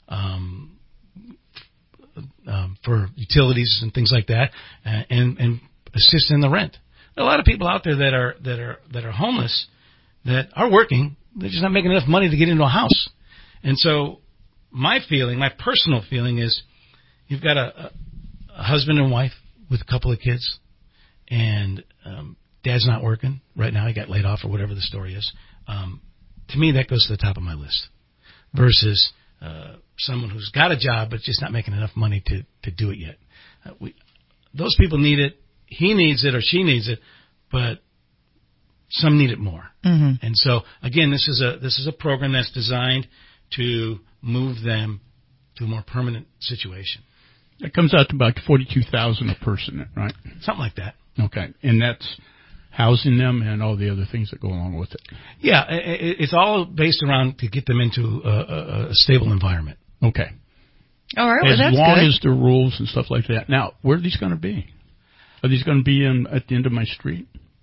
for utilities and things like that, and assist in the rent. There are a lot of people out there that are homeless that are working. They're just not making enough money to get into a house. And so my personal feeling is, you've got a husband and wife with a couple of kids, and dad's not working right now. He got laid off or whatever the story is. To me, that goes to the top of my list versus someone who's got a job but just not making enough money to do it yet. Those people need it. He needs it or she needs it, but some need it more. Mm-hmm. And so, again, this is a program that's designed to move them to a more permanent situation. It comes out to about $42,000 a person, right? Something like that. Okay, and that's housing them and all the other things that go along with it. Yeah, it's all based around to get them into a stable environment. Okay. All right, well, that's as long good. as the rules and stuff like that. Now, where are these going to be? Are these going to be at the end of my street?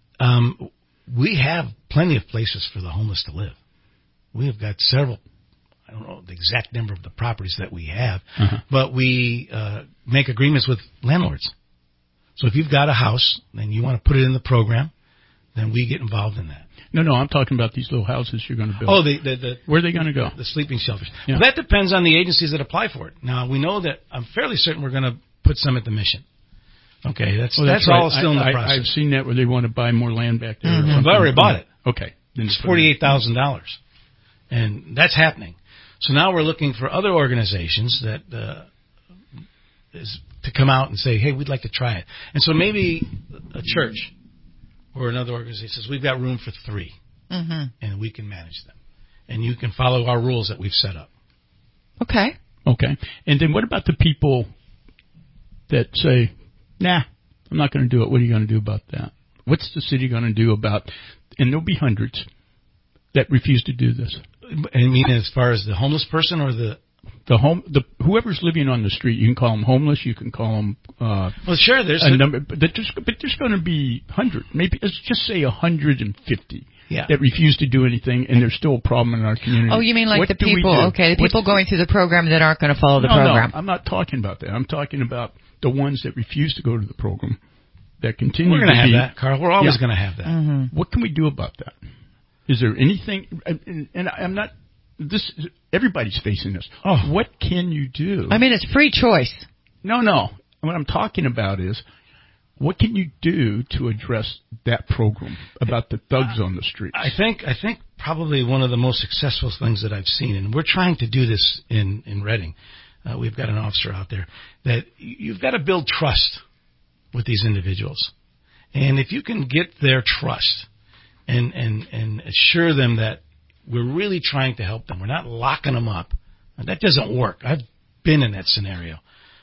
We have plenty of places for the homeless to live. We have got several. I don't know the exact number of the properties that we have, but we make agreements with landlords. So if you've got a house and you want to put it in the program, then we get involved in that. No, I'm talking about these little houses you're going to build. Oh, where are they going to go? The sleeping shelters. Yeah. Well, that depends on the agencies that apply for it. Now, we know that I'm fairly certain we're going to put some at the Mission. Okay, that's right. all still in the process. I've seen that where they want to buy more land back there. Mm-hmm. I've already bought it. Okay. It's $48,000. And that's happening. So now we're looking for other organizations that is to come out and say, hey, we'd like to try it. And so maybe a church or another organization says, we've got room for 3, and we can manage them. And you can follow our rules that we've set up. Okay. And then what about the people that say, nah, I'm not going to do it. What are you going to do about that? What's the city going to do about, and there'll be hundreds that refuse to do this. I mean, as far as the homeless person or whoever's living on the street, you can call them homeless. You can call them. Well, sure. There's a number, but there's going to be 100. Maybe let's just say 150. Yeah. That refuse to do anything, and there's still a problem in our community. Oh, you mean like the people? Okay, the people going through the program that aren't going to follow the program. No, I'm not talking about that. I'm talking about the ones that refuse to go to the program. That continue. We're going to have that, Carl. We're always going to have that. Mm-hmm. What can we do about that? Is there anything? And I'm not. This everybody's facing this. Oh, what can you do? I mean, it's free choice. No. What I'm talking about is, what can you do to address that program about the thugs on the streets? I think probably one of the most successful things that I've seen, and we're trying to do this in Reading. We've got an officer out there that you've got to build trust with these individuals, and if you can get their trust and assure them that we're really trying to help them, we're not locking them up. And that doesn't work. I've been in that scenario.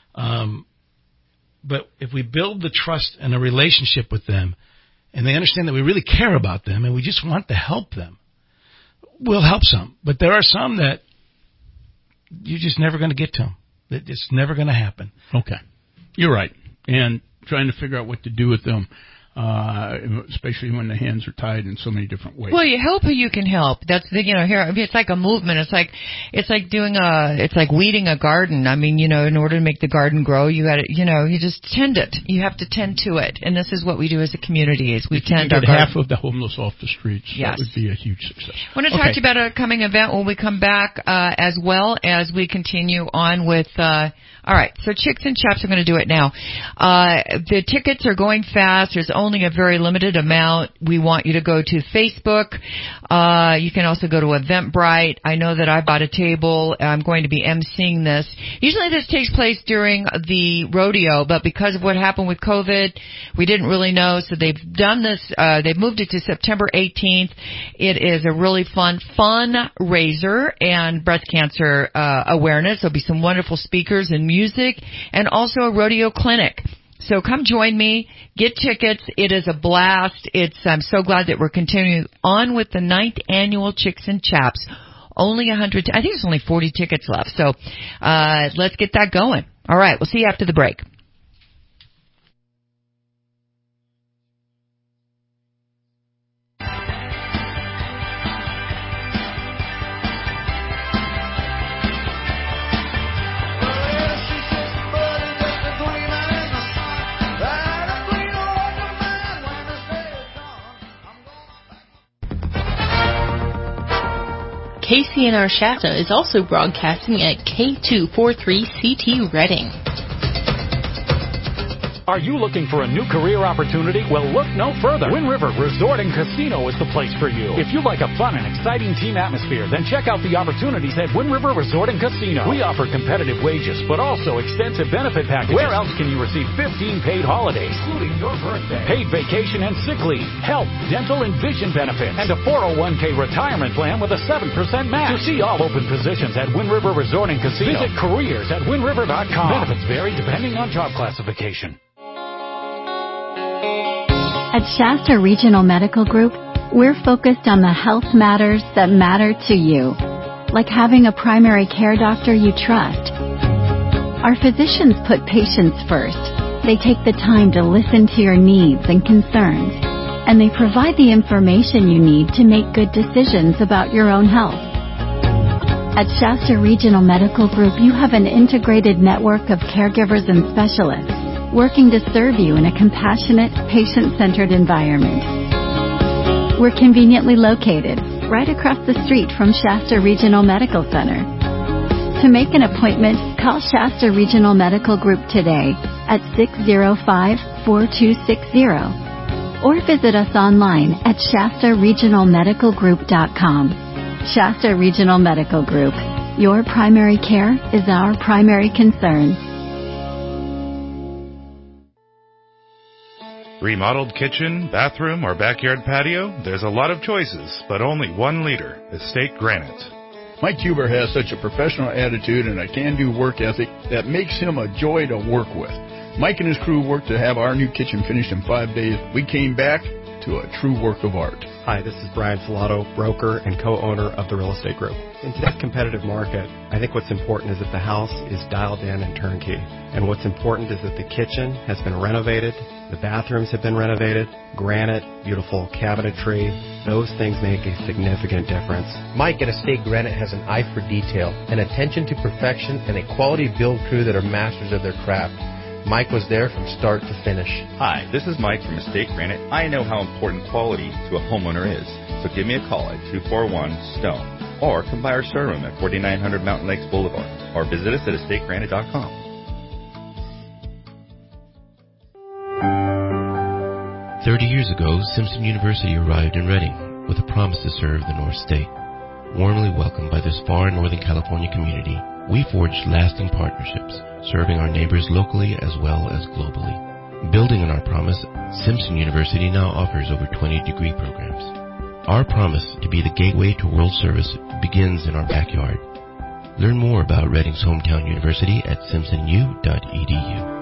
But if we build the trust and a relationship with them, and they understand that we really care about them and we just want to help them, we'll help some. But there are some that you're just never going to get to them. It's never going to happen. Okay. You're right. And trying to figure out what to do with them, especially when the hands are tied in so many different ways. Well, you help who you can help. That's the, here. I mean, it's like a movement. It's like weeding a garden. I mean, in order to make the garden grow, you got to, you just tend it. You have to tend to it. And this is what we do as a community: is we tend our garden. Half of the homeless off the streets. Yes. That would be a huge success. I want to talk to you about a coming event when we come back, as well as we continue on with. All right, so Chicks and Chaps are going to do it now. The tickets are going fast. There's only a very limited amount. We want you to go to Facebook. You can also go to Eventbrite. I know that I bought a table. I'm going to be emceeing this. Usually this takes place during the rodeo, but because of what happened with COVID, we didn't really know. So they've done this. They've moved it to September 18th. It is a really fun fundraiser and breast cancer awareness. There'll be some wonderful speakers and music, and also a rodeo clinic. So come join me, get tickets. It is a blast. I'm so glad that we're continuing on with the 9th annual Chicks and Chaps. Only 100, I think there's only 40 tickets left. So, let's get that going. All right. We'll see you after the break. KCNR Shasta is also broadcasting at K243CT Reading. Are you looking for a new career opportunity? Well, look no further. Wind River Resort and Casino is the place for you. If you like a fun and exciting team atmosphere, then check out the opportunities at Wind River Resort and Casino. We offer competitive wages, but also extensive benefit packages. Where else can you receive 15 paid holidays, including your birthday, paid vacation and sick leave, health, dental, and vision benefits, and a 401k retirement plan with a 7% match? To see all open positions at Wind River Resort and Casino, visit careers at windriver.com. Benefits vary depending on job classification. At Shasta Regional Medical Group, we're focused on the health matters that matter to you, like having a primary care doctor you trust. Our physicians put patients first. They take the time to listen to your needs and concerns, and they provide the information you need to make good decisions about your own health. At Shasta Regional Medical Group, you have an integrated network of caregivers and specialists working to serve you in a compassionate, patient-centered environment. We're conveniently located right across the street from Shasta Regional Medical Center. To make an appointment, call Shasta Regional Medical Group today at 605-4260 or visit us online at shastaregionalmedicalgroup.com. Shasta Regional Medical Group. Your primary care is our primary concern. Remodeled kitchen, bathroom, or backyard patio? There's a lot of choices, but only one leader, Estate Granite. Mike Huber has such a professional attitude and a can-do work ethic that makes him a joy to work with. Mike and his crew worked to have our new kitchen finished in 5 days. We came back to a true work of art. Hi, this is Brian Filato, broker and co-owner of the Real Estate Group. In today's competitive market, I think what's important is that the house is dialed in and turnkey. And what's important is that the kitchen has been renovated, the bathrooms have been renovated, granite, beautiful cabinetry. Those things make a significant difference. Mike at Estate Granite has an eye for detail, an attention to perfection, and a quality build crew that are masters of their craft. Mike was there from start to finish. Hi, this is Mike from Estate Granite. I know how important quality to a homeowner is, so give me a call at 241-STONE or come by our showroom at 4900 Mountain Lakes Boulevard or visit us at estategranite.com. 30 years ago, Simpson University arrived in Reading with a promise to serve the North State. Warmly welcomed by this far Northern California community, we forged lasting partnerships, serving our neighbors locally as well as globally. Building on our promise, Simpson University now offers over 20 degree programs. Our promise to be the gateway to world service begins in our backyard. Learn more about Reading's hometown university at simpsonu.edu.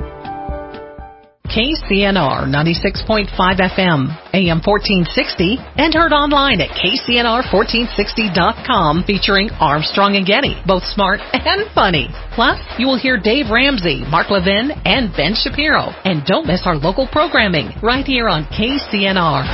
KCNR 96.5 FM, AM 1460, and heard online at KCNR1460.com, featuring Armstrong and Getty, both smart and funny. Plus, you will hear Dave Ramsey, Mark Levin, and Ben Shapiro. And don't miss our local programming right here on KCNR.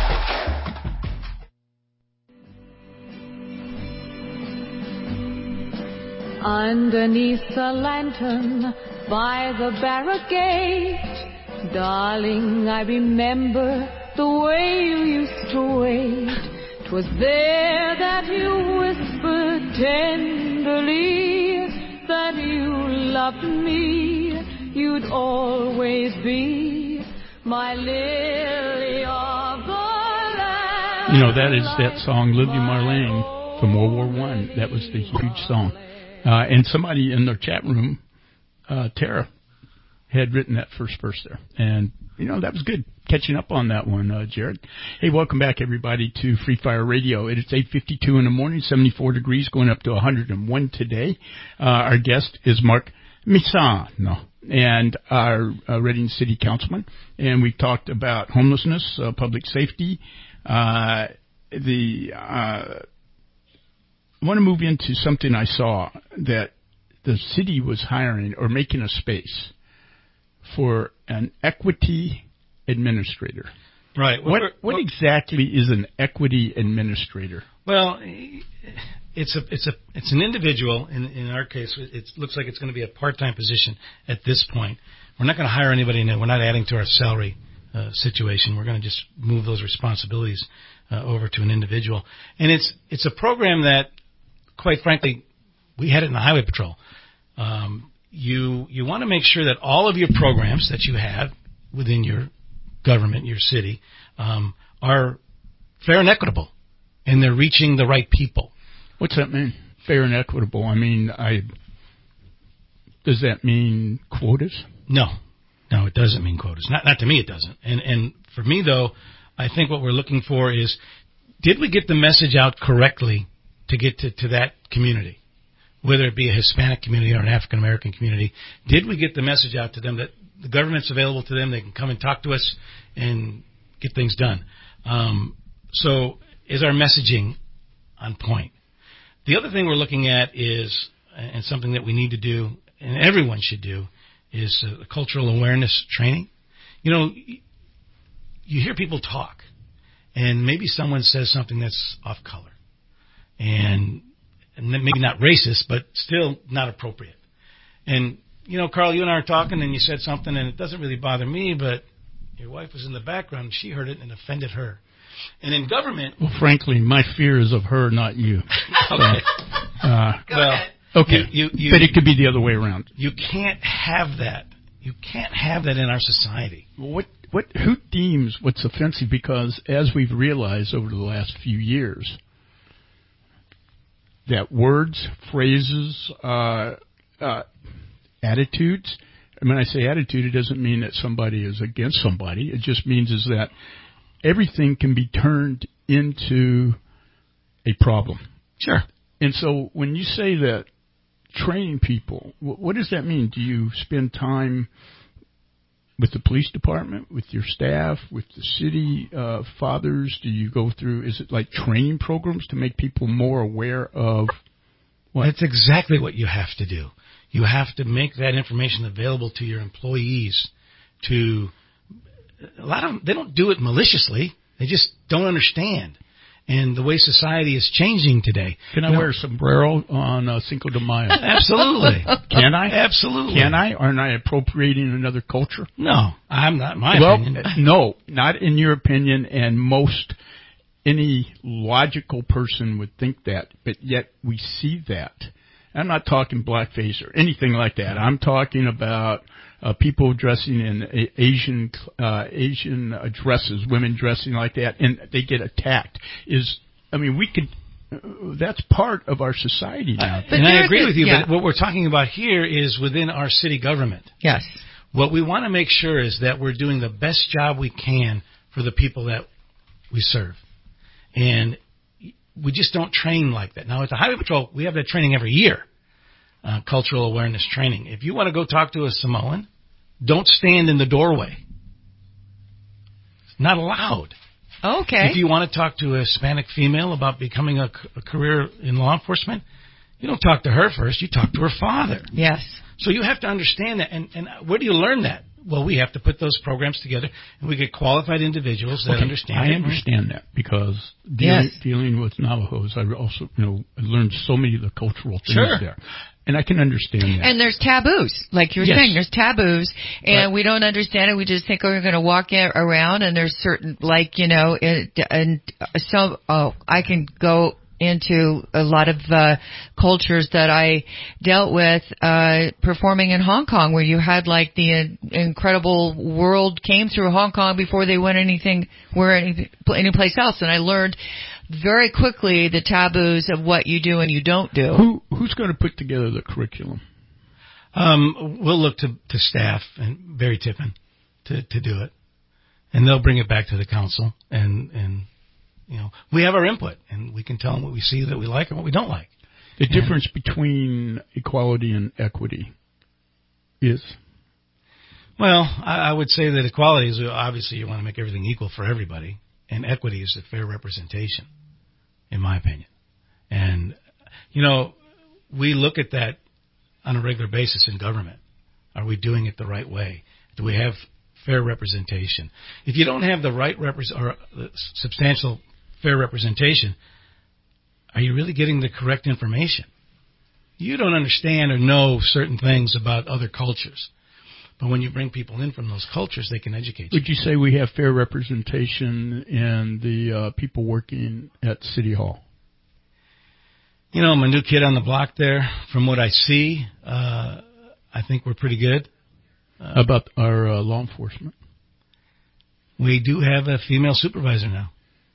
Underneath the lantern by the barricade, darling, I remember the way you used to wait. 'Twas there that you whispered tenderly that you loved me. You'd always be my lily of the land. You know, that is that song, Lily Marlene, from World War I. That was the huge song. And somebody in their chat room, Tara, had written that first verse there. And, you know, that was good catching up on that one, Jared. Hey, welcome back, everybody, to Free Fire Radio. It is 8:52 in the morning, 74 degrees, going up to 101 today. Our guest is Mark Misano, and our Reading City Councilman. And we talked about homelessness, public safety. I want to move into something I saw, that the city was hiring or making a space for an equity administrator. Right. What exactly is an equity administrator? Well, it's an individual. In our case, it looks like it's going to be a part-time position at this point. We're not going to hire anybody new. We're not adding to our salary situation. We're going to just move those responsibilities over to an individual. And it's a program that, quite frankly, we had it in the Highway Patrol. You want to make sure that all of your programs that you have within your government, your city, are fair and equitable, and they're reaching the right people. What's that mean? Fair and equitable. I mean, does that mean quotas? No, it doesn't mean quotas. Not to me, it doesn't. And for me, though, I think what we're looking for is, did we get the message out correctly to get to that community, whether it be a Hispanic community or an African American community? Did we get the message out to them that the government's available to them, they can come and talk to us and get things done? So is our messaging on point? The other thing we're looking at is, and something that we need to do, and everyone should do, is cultural awareness training. You know, you hear people talk, and maybe someone says something that's off color, and maybe not racist, but still not appropriate. And, you know, Carl, you and I are talking, and you said something, and it doesn't really bother me, but your wife was in the background, and she heard it and offended her. And in government... Well, frankly, my fear is of her, not you. Okay. Okay, but it could be the other way around. You can't have that. You can't have that in our society. Who deems what's offensive? Because as we've realized over the last few years, that words, phrases, attitudes. And when I say attitude, it doesn't mean that somebody is against somebody. It just means is that everything can be turned into a problem. Sure. And so when you say that training people, what does that mean? Do you spend time with the police department, with your staff, with the city fathers? Do you go through, is it like training programs to make people more aware of what? That's exactly what you have to do. You have to make that information available to your employees. A lot of them, they don't do it maliciously. They just don't understand. And the way society is changing today. Can I wear a sombrero on Cinco de Mayo? Absolutely. Can I? Absolutely. Can I? Aren't I appropriating another culture? No, I'm not. My opinion. No, not in your opinion, and any logical person would think that, but yet we see that. I'm not talking blackface or anything like that. I'm talking about people dressing in Asian dresses, women dressing like that, and they get attacked. That's part of our society now. And I agree with you, but what we're talking about here is within our city government. Yes. What we want to make sure is that we're doing the best job we can for the people that we serve. And we just don't train like that. Now, at the Highway Patrol, we have that training every year, cultural awareness training. If you want to go talk to a Samoan, don't stand in the doorway. It's not allowed. Okay. If you want to talk to a Hispanic female about becoming a career in law enforcement, you don't talk to her first. You talk to her father. Yes. So you have to understand that. And where do you learn that? Well, we have to put those programs together, and we get qualified individuals that understand it. I understand that because dealing with Navajos, I also learned so many of the cultural things there. And I can understand that. And there's taboos. Like you were saying, there's taboos, and we don't understand it. We just think we're going to walk around, and there's certain, I can go into a lot of cultures that I dealt with performing in Hong Kong, where you had the incredible world came through Hong Kong before they went any place else, and I learned very quickly the taboos of what you do and you don't do. Who's going to put together the curriculum? We'll look to staff and Barry Tippin to do it, and they'll bring it back to the council, and we have our input, and we can tell them what we see that we like and what we don't like. The difference between equality and equity is? Well, I would say that equality is obviously you want to make everything equal for everybody, and equity is a fair representation, in my opinion. And, we look at that on a regular basis in government. Are we doing it the right way? Do we have fair representation? If you don't have the right substantial fair representation, are you really getting the correct information? You don't understand or know certain things about other cultures. But when you bring people in from those cultures, they can educate you. Would you say we have fair representation in the people working at City Hall? I'm a new kid on the block there. From what I see, I think we're pretty good. About our law enforcement? We do have a female supervisor now.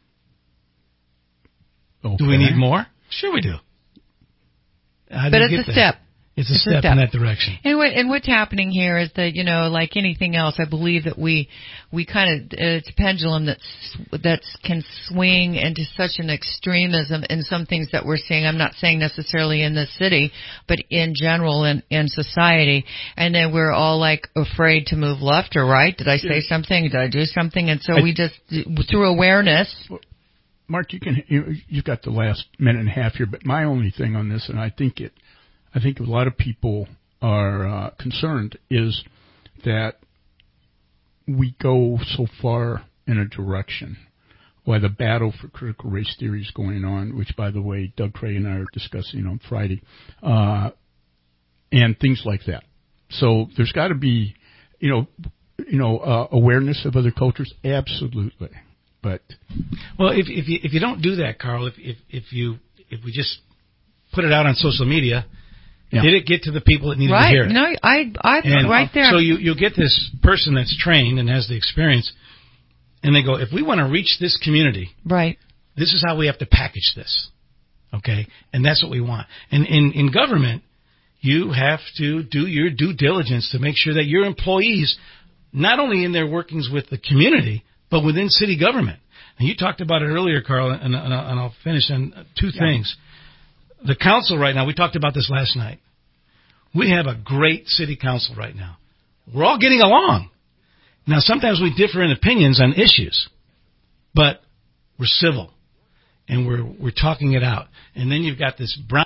Okay. Do we need more? Sure we do. But it's a step. It's a step in that direction. And what's happening here is that, like anything else, I believe that we kind of, it's a pendulum that can swing into such an extremism in some things that we're seeing. I'm not saying necessarily in this city, but in general in society. And then we're all like afraid to move left or right. Did I say something? Did I do something? And so we just, through awareness. Mark, you've got the last minute and a half here, but my only thing on this, and I think a lot of people are concerned, is that we go so far in a direction while the battle for critical race theory is going on, which, by the way, Doug Craig and I are discussing on Friday, and things like that. So there's got to be, awareness of other cultures, absolutely. But well, if you don't do that, Carl, if we just put it out on social media, did it get to the people that needed to hear it? No, I right there. So you'll get this person that's trained and has the experience, and they go, if we want to reach this community, right, this is how we have to package this, okay? And that's what we want. And in government, you have to do your due diligence to make sure that your employees, not only in their workings with the community, but within city government. And you talked about it earlier, Carl, and I'll finish on two things. The council right now, we talked about this last night. We have a great city council right now. We're all getting along. Now, sometimes we differ in opinions on issues, but we're civil, and we're talking it out. And then you've got this brown